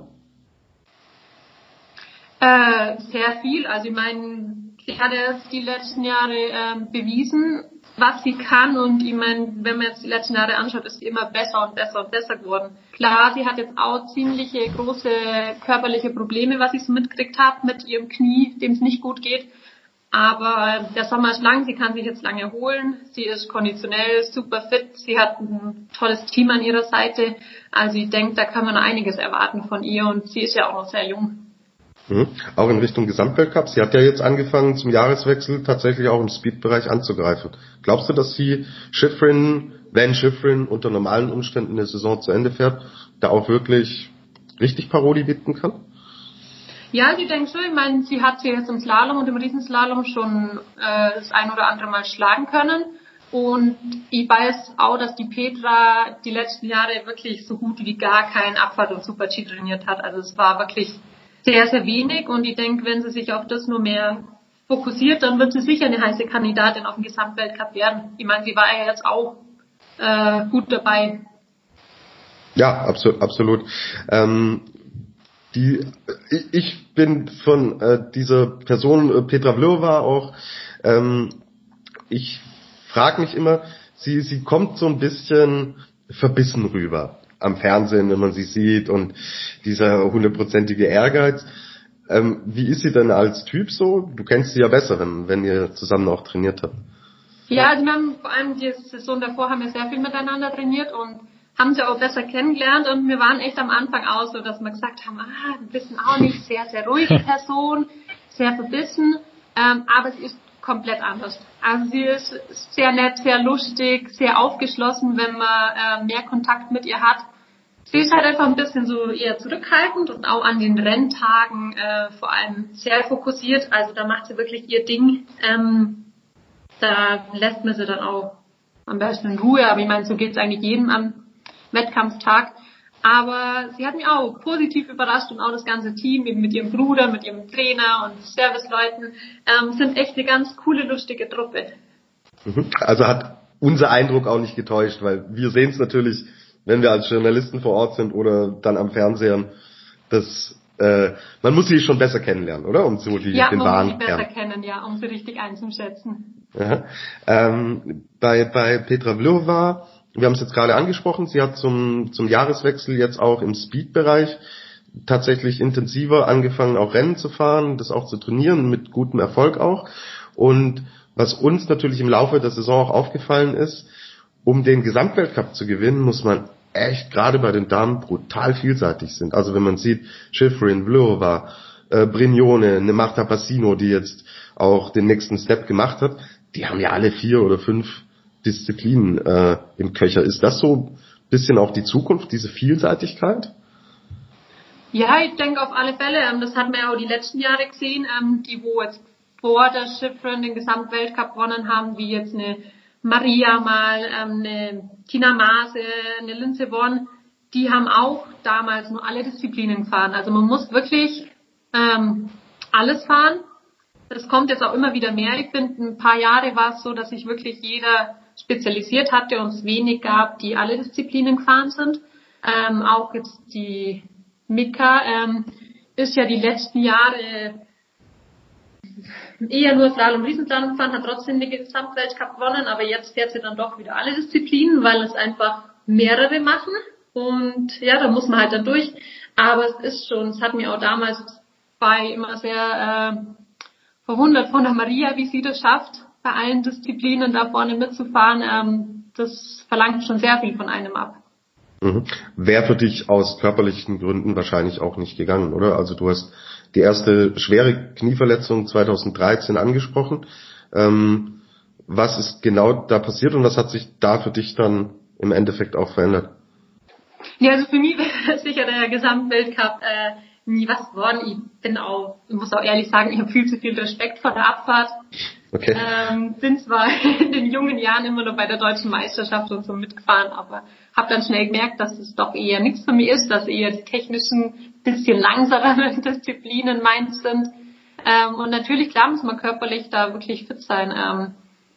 Äh, sehr viel. Also ich meine, sie hat jetzt die letzten Jahre äh, bewiesen, was sie kann, und ich meine, wenn man jetzt die letzten Jahre anschaut, ist sie immer besser und besser und besser geworden. Klar, sie hat jetzt auch ziemliche große körperliche Probleme, was ich so mitgekriegt habe mit ihrem Knie, dem es nicht gut geht. Aber der Sommer ist lang, sie kann sich jetzt lange erholen. Sie ist konditionell super fit, sie hat ein tolles Team an ihrer Seite. Also ich denke, da kann man noch einiges erwarten von ihr, und sie ist ja auch noch sehr jung. Mhm. Auch in Richtung Gesamtweltcup. Sie hat ja jetzt angefangen, zum Jahreswechsel tatsächlich auch im Speed-Bereich anzugreifen. Glaubst du, dass sie Shiffrin, wenn Shiffrin unter normalen Umständen eine Saison zu Ende fährt, da auch wirklich richtig Paroli bieten kann? Ja, ich denke schon. Ich meine, sie hat sie jetzt im Slalom und im Riesenslalom schon äh, das ein oder andere Mal schlagen können. Und ich weiß auch, dass die Petra die letzten Jahre wirklich so gut wie gar keinen Abfahrt und Super-G trainiert hat. Also es war wirklich sehr, sehr wenig. Und ich denke, wenn sie sich auf das nur mehr fokussiert, dann wird sie sicher eine heiße Kandidatin auf den Gesamtweltcup werden. Ich meine, sie war ja jetzt auch äh, gut dabei. Ja, absolut. absolut. Ähm, die, ich, ich bin von äh, dieser Person, äh, Petra Vlhova auch, ähm, ich frage mich immer, sie, sie kommt so ein bisschen verbissen rüber am Fernsehen, wenn man sie sieht, und dieser hundertprozentige Ehrgeiz. Ähm, wie ist sie denn als Typ so? Du kennst sie ja besser, wenn, wenn ihr zusammen auch trainiert habt. Ja, also wir haben vor allem die Saison davor haben wir sehr viel miteinander trainiert und haben sie auch besser kennengelernt, und wir waren echt am Anfang auch so, dass wir gesagt haben, ah, wir wissen auch nicht, sehr, sehr ruhige Person, sehr verbissen, ähm, aber sie ist komplett anders. Also sie ist sehr nett, sehr lustig, sehr aufgeschlossen, wenn man äh, mehr Kontakt mit ihr hat. Sie ist halt einfach ein bisschen so eher zurückhaltend und auch an den Renntagen äh, vor allem sehr fokussiert. Also da macht sie wirklich ihr Ding. Ähm, da lässt man sie dann auch am besten in Ruhe. Aber ich meine, so geht es eigentlich jedem am Wettkampftag. Aber sie hat mich auch positiv überrascht, und auch das ganze Team, eben mit ihrem Bruder, mit ihrem Trainer und Serviceleuten, ähm, sind echt eine ganz coole, lustige Truppe. Also hat unser Eindruck auch nicht getäuscht, weil wir sehen es natürlich, wenn wir als Journalisten vor Ort sind oder dann am Fernsehen, dass äh, man muss sie schon besser kennenlernen, oder? Um so die, ja, den man wahren muss sie besser Kern. kennen, ja, um sie richtig einzuschätzen. Ja. Ähm, bei, bei Petra Vlhova, wir haben es jetzt gerade angesprochen, sie hat zum, zum Jahreswechsel jetzt auch im Speed-Bereich tatsächlich intensiver angefangen, auch Rennen zu fahren, das auch zu trainieren, mit gutem Erfolg auch. Und was uns natürlich im Laufe der Saison auch aufgefallen ist, um den Gesamtweltcup zu gewinnen, muss man echt gerade bei den Damen brutal vielseitig sind. Also wenn man sieht, Shiffrin, Vlhova, äh, Brignone, eine Marta Passino, die jetzt auch den nächsten Step gemacht hat, die haben ja alle vier oder fünf Disziplinen äh, im Köcher. Ist das so ein bisschen auch die Zukunft, diese Vielseitigkeit? Ja, ich denke auf alle Fälle. Das hat man ja auch die letzten Jahre gesehen, die wo jetzt vor der Shiffrin den Gesamtweltcup gewonnen haben, wie jetzt eine Maria mal, eine Tina Maase, eine Lindsey Vonn, die haben auch damals nur alle Disziplinen gefahren. Also man muss wirklich ähm, alles fahren. Das kommt jetzt auch immer wieder mehr. Ich finde, ein paar Jahre war es so, dass sich wirklich jeder spezialisiert hatte und es wenig gab, die alle Disziplinen gefahren sind. Ähm, auch jetzt die Mika ähm, ist ja die letzten Jahre eher nur Slalom, Riesenslalom gefahren, hat trotzdem den Gesamtweltcup gewonnen, aber jetzt fährt sie dann doch wieder alle Disziplinen, weil es einfach mehrere machen, und ja, da muss man halt dann durch. Aber es ist schon, es hat mir auch damals bei immer sehr äh, verwundert von der Maria, wie sie das schafft, bei allen Disziplinen da vorne mitzufahren. Ähm, das verlangt schon sehr viel von einem ab. Mhm. Wäre für dich aus körperlichen Gründen wahrscheinlich auch nicht gegangen, oder? Also du hast die erste schwere Knieverletzung zweitausenddreizehn angesprochen. Ähm, was ist genau da passiert und was hat sich da für dich dann im Endeffekt auch verändert? Ja, also für mich wäre sicher der Gesamtweltcup äh, nie was geworden. Ich bin auch, ich muss auch ehrlich sagen, ich habe viel zu viel Respekt vor der Abfahrt. Okay. Ähm, bin zwar in den jungen Jahren immer noch bei der deutschen Meisterschaft und so mitgefahren, aber habe dann schnell gemerkt, dass es doch eher nichts für mich ist, dass eher die technischen, bisschen langsameren Disziplinen meins sind. Ähm, und natürlich, klar, muss man körperlich da wirklich fit sein. Ähm,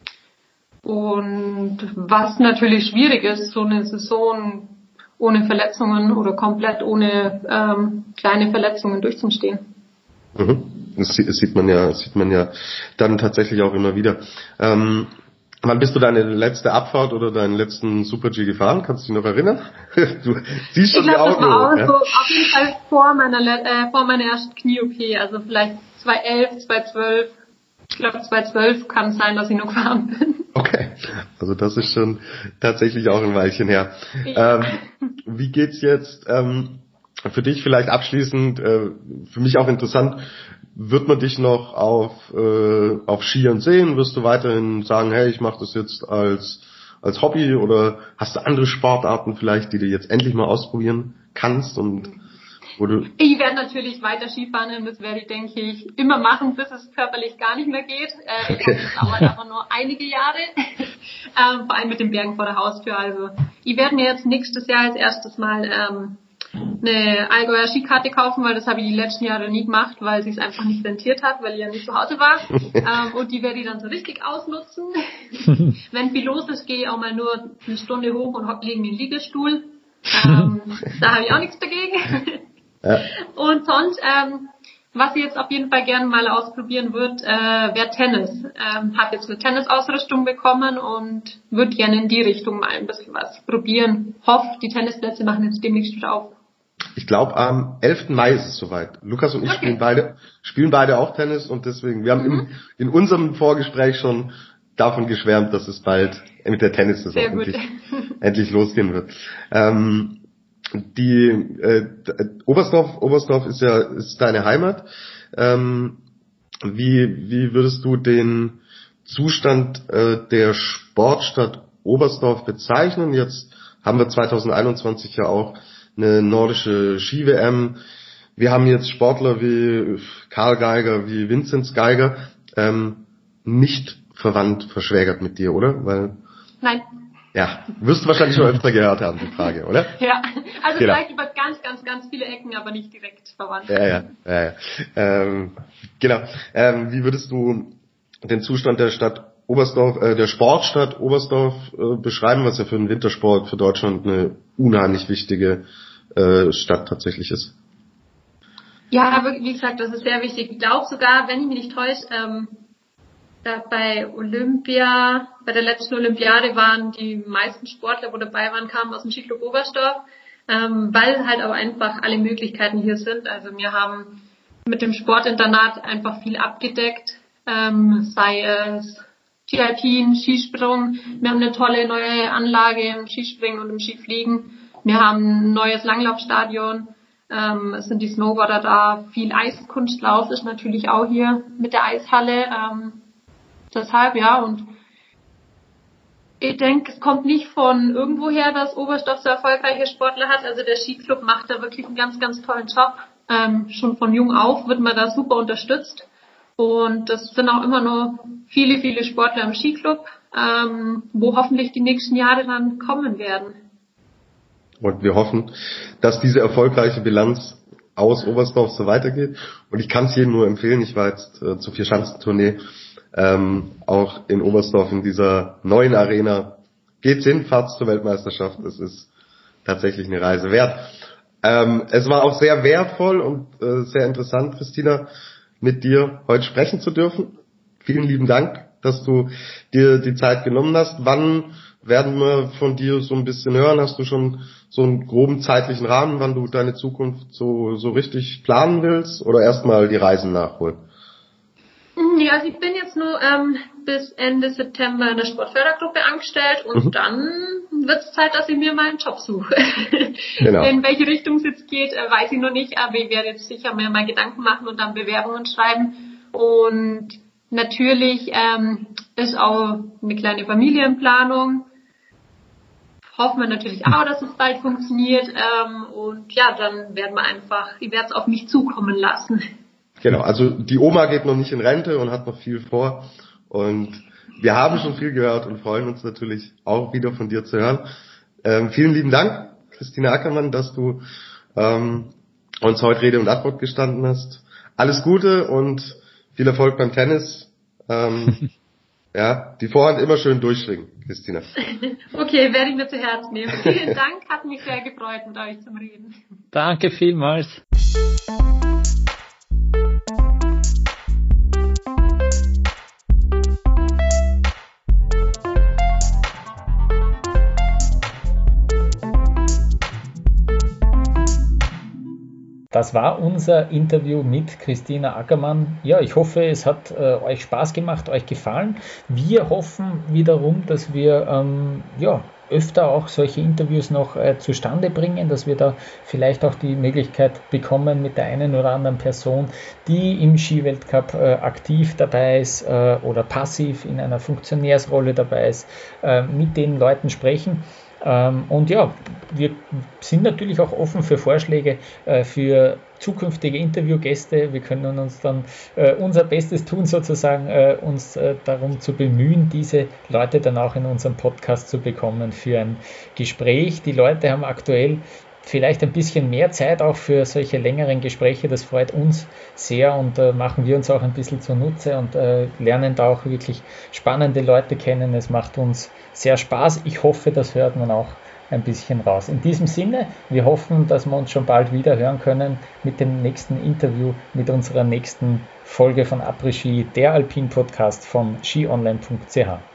und was natürlich schwierig ist, so eine Saison ohne Verletzungen oder komplett ohne ähm, kleine Verletzungen durchzustehen. Mhm. Das sieht man ja, sieht man ja dann tatsächlich auch immer wieder. Ähm, wann bist du deine letzte Abfahrt oder deinen letzten Super-G gefahren? Kannst du dich noch erinnern? Du siehst schon die Augen. Ich glaube, das war auch ja? so auf jeden Fall vor meiner äh, vor meiner ersten Knie-O P, also vielleicht zweitausendelf, zweitausendzwölf. Ich glaube zweitausendzwölf kann es sein, dass ich noch gefahren bin. Okay, also das ist schon tatsächlich auch ein Weilchen her. Ja. Ähm, wie geht's jetzt? Ähm, für dich vielleicht abschließend, äh, für mich auch interessant, wird man dich noch auf äh, auf Skiern sehen? Wirst du weiterhin sagen, hey, ich mache das jetzt als als Hobby, oder hast du andere Sportarten vielleicht, die du jetzt endlich mal ausprobieren kannst und wo du... Ich werde natürlich weiter Skifahren und das werde ich, denke ich, immer machen, bis es körperlich gar nicht mehr geht. Äh, okay. Das dauert aber nur einige Jahre, ähm, vor allem mit den Bergen vor der Haustür. Also ich werde mir jetzt nächstes Jahr als erstes mal ähm, eine Allgäuer Skikarte kaufen, weil das habe ich die letzten Jahre nie gemacht, weil sie es einfach nicht rentiert hat, weil ich ja nicht zu Hause war. ähm, und die werde ich dann so richtig ausnutzen. Wenn viel los ist, gehe ich auch mal nur eine Stunde hoch und hocke liegen im Liegestuhl. Ähm, da habe ich auch nichts dagegen. Ja. Und sonst, ähm, was ich jetzt auf jeden Fall gerne mal ausprobieren würde, äh, wäre Tennis. Ähm, habe jetzt eine Tennisausrüstung bekommen und würde gerne in die Richtung mal ein bisschen was probieren. Hoffe, die Tennisplätze machen jetzt demnächst wieder auf. Ich glaube, am elften Mai ist es soweit. Lukas und ich okay. spielen beide spielen beide auch Tennis, und deswegen, wir haben mhm. im, in unserem Vorgespräch schon davon geschwärmt, dass es bald mit der Tennissaison endlich, endlich losgehen wird. Ähm, die äh, Oberstdorf, Oberstdorf ist ja ist deine Heimat. Ähm, wie wie würdest du den Zustand äh, der Sportstadt Oberstdorf bezeichnen? Jetzt haben wir zwanzig einundzwanzig ja auch eine nordische Ski-W M. Wir haben jetzt Sportler wie Karl Geiger, wie Vinzenz Geiger, ähm, nicht verwandt, verschwägert mit dir, oder? Weil Nein. Ja, wirst du wahrscheinlich schon öfter gehört haben, die Frage, oder? Ja, also genau. Vielleicht über ganz, ganz, ganz viele Ecken, aber nicht direkt verwandt. Ja, ja, ja, ja. Ähm, genau. Ähm, wie würdest du den Zustand der Stadt Oberstdorf, äh, der Sportstadt Oberstdorf äh, beschreiben, was ja für den Wintersport für Deutschland eine unheimlich wichtige äh, Stadt tatsächlich ist? Ja, wie gesagt, das ist sehr wichtig. Ich glaube sogar, wenn ich mich nicht täusche, ähm, da bei Olympia, bei der letzten Olympiade waren die meisten Sportler, wo dabei waren, kamen aus dem Skiclub Oberstdorf, ähm, weil halt aber einfach alle Möglichkeiten hier sind. Also wir haben mit dem Sportinternat einfach viel abgedeckt, ähm, sei es Ski Alpin, Skisprung. Wir haben eine tolle neue Anlage im Skispringen und im Skifliegen. Wir haben ein neues Langlaufstadion. Ähm, es sind die Snowboarder da. Viel Eiskunstlauf ist natürlich auch hier mit der Eishalle. Ähm, Deshalb, ja, und ich denke, es kommt nicht von irgendwoher, dass Oberstdorf so erfolgreiche Sportler hat. Also der Skiclub macht da wirklich einen ganz, ganz tollen Job. Ähm, schon von jung auf wird man da super unterstützt. Und das sind auch immer nur viele, viele Sportler im Skiclub, ähm, wo hoffentlich die nächsten Jahre dann kommen werden. Und wir hoffen, dass diese erfolgreiche Bilanz aus Oberstdorf so weitergeht. Und ich kann es jedem nur empfehlen, ich war jetzt äh, zur Vierschanzentournee, Ähm, auch in Oberstdorf in dieser neuen Arena. Geht's hin, fahrt's zur Weltmeisterschaft. Es ist tatsächlich eine Reise wert. Ähm, es war auch sehr wertvoll und äh, sehr interessant, Christina, mit dir heute sprechen zu dürfen. Vielen lieben Dank, dass du dir die Zeit genommen hast. Wann werden wir von dir so ein bisschen hören? Hast du schon so einen groben zeitlichen Rahmen, wann du deine Zukunft so, so richtig planen willst? Oder erstmal die Reisen nachholen? Ja, also ich bin jetzt nur ähm, bis Ende September in der Sportfördergruppe angestellt und mhm. dann wird es Zeit, dass ich mir mal einen Job suche. Genau. In welche Richtung es jetzt geht, äh, weiß ich noch nicht, aber ich werde jetzt sicher mir mal Gedanken machen und dann Bewerbungen schreiben. Und natürlich ähm, ist auch eine kleine Familienplanung. Hoffen wir natürlich auch, dass es bald funktioniert. Ähm, und ja, dann werden wir einfach, ich werde es auf mich zukommen lassen. Genau, also die Oma geht noch nicht in Rente und hat noch viel vor, und wir haben schon viel gehört und freuen uns natürlich auch wieder von dir zu hören. Ähm, vielen lieben Dank, Christina Ackermann, dass du ähm, uns heute Rede und Antwort gestanden hast. Alles Gute und viel Erfolg beim Tennis. Ähm, ja, die Vorhand immer schön durchschwingen, Christina. Okay, werde ich mir zu Herzen nehmen. Vielen Dank, hat mich sehr gefreut, mit euch zum Reden. Danke vielmals. das war unser Interview mit Christina Ackermann. Ja, ich hoffe, es hat äh, euch Spaß gemacht, euch gefallen. Wir hoffen wiederum, dass wir ähm, ja, öfter auch solche Interviews noch äh, zustande bringen, dass wir da vielleicht auch die Möglichkeit bekommen mit der einen oder anderen Person, die im Skiweltcup äh, aktiv dabei ist äh, oder passiv in einer Funktionärsrolle dabei ist, äh, mit den Leuten sprechen. Ähm, und ja, wir sind natürlich auch offen für Vorschläge äh, für zukünftige Interviewgäste. Wir können uns dann äh, unser Bestes tun, sozusagen, äh, uns äh, darum zu bemühen, diese Leute dann auch in unserem Podcast zu bekommen für ein Gespräch. Die Leute haben aktuell vielleicht ein bisschen mehr Zeit auch für solche längeren Gespräche. Das freut uns sehr und äh, machen wir uns auch ein bisschen zunutze und äh, lernen da auch wirklich spannende Leute kennen. Es macht uns sehr Spaß. Ich hoffe, das hört man auch ein bisschen raus. In diesem Sinne, wir hoffen, dass wir uns schon bald wieder hören können mit dem nächsten Interview, mit unserer nächsten Folge von Après Ski, der Alpin Podcast von ski online punkt c h.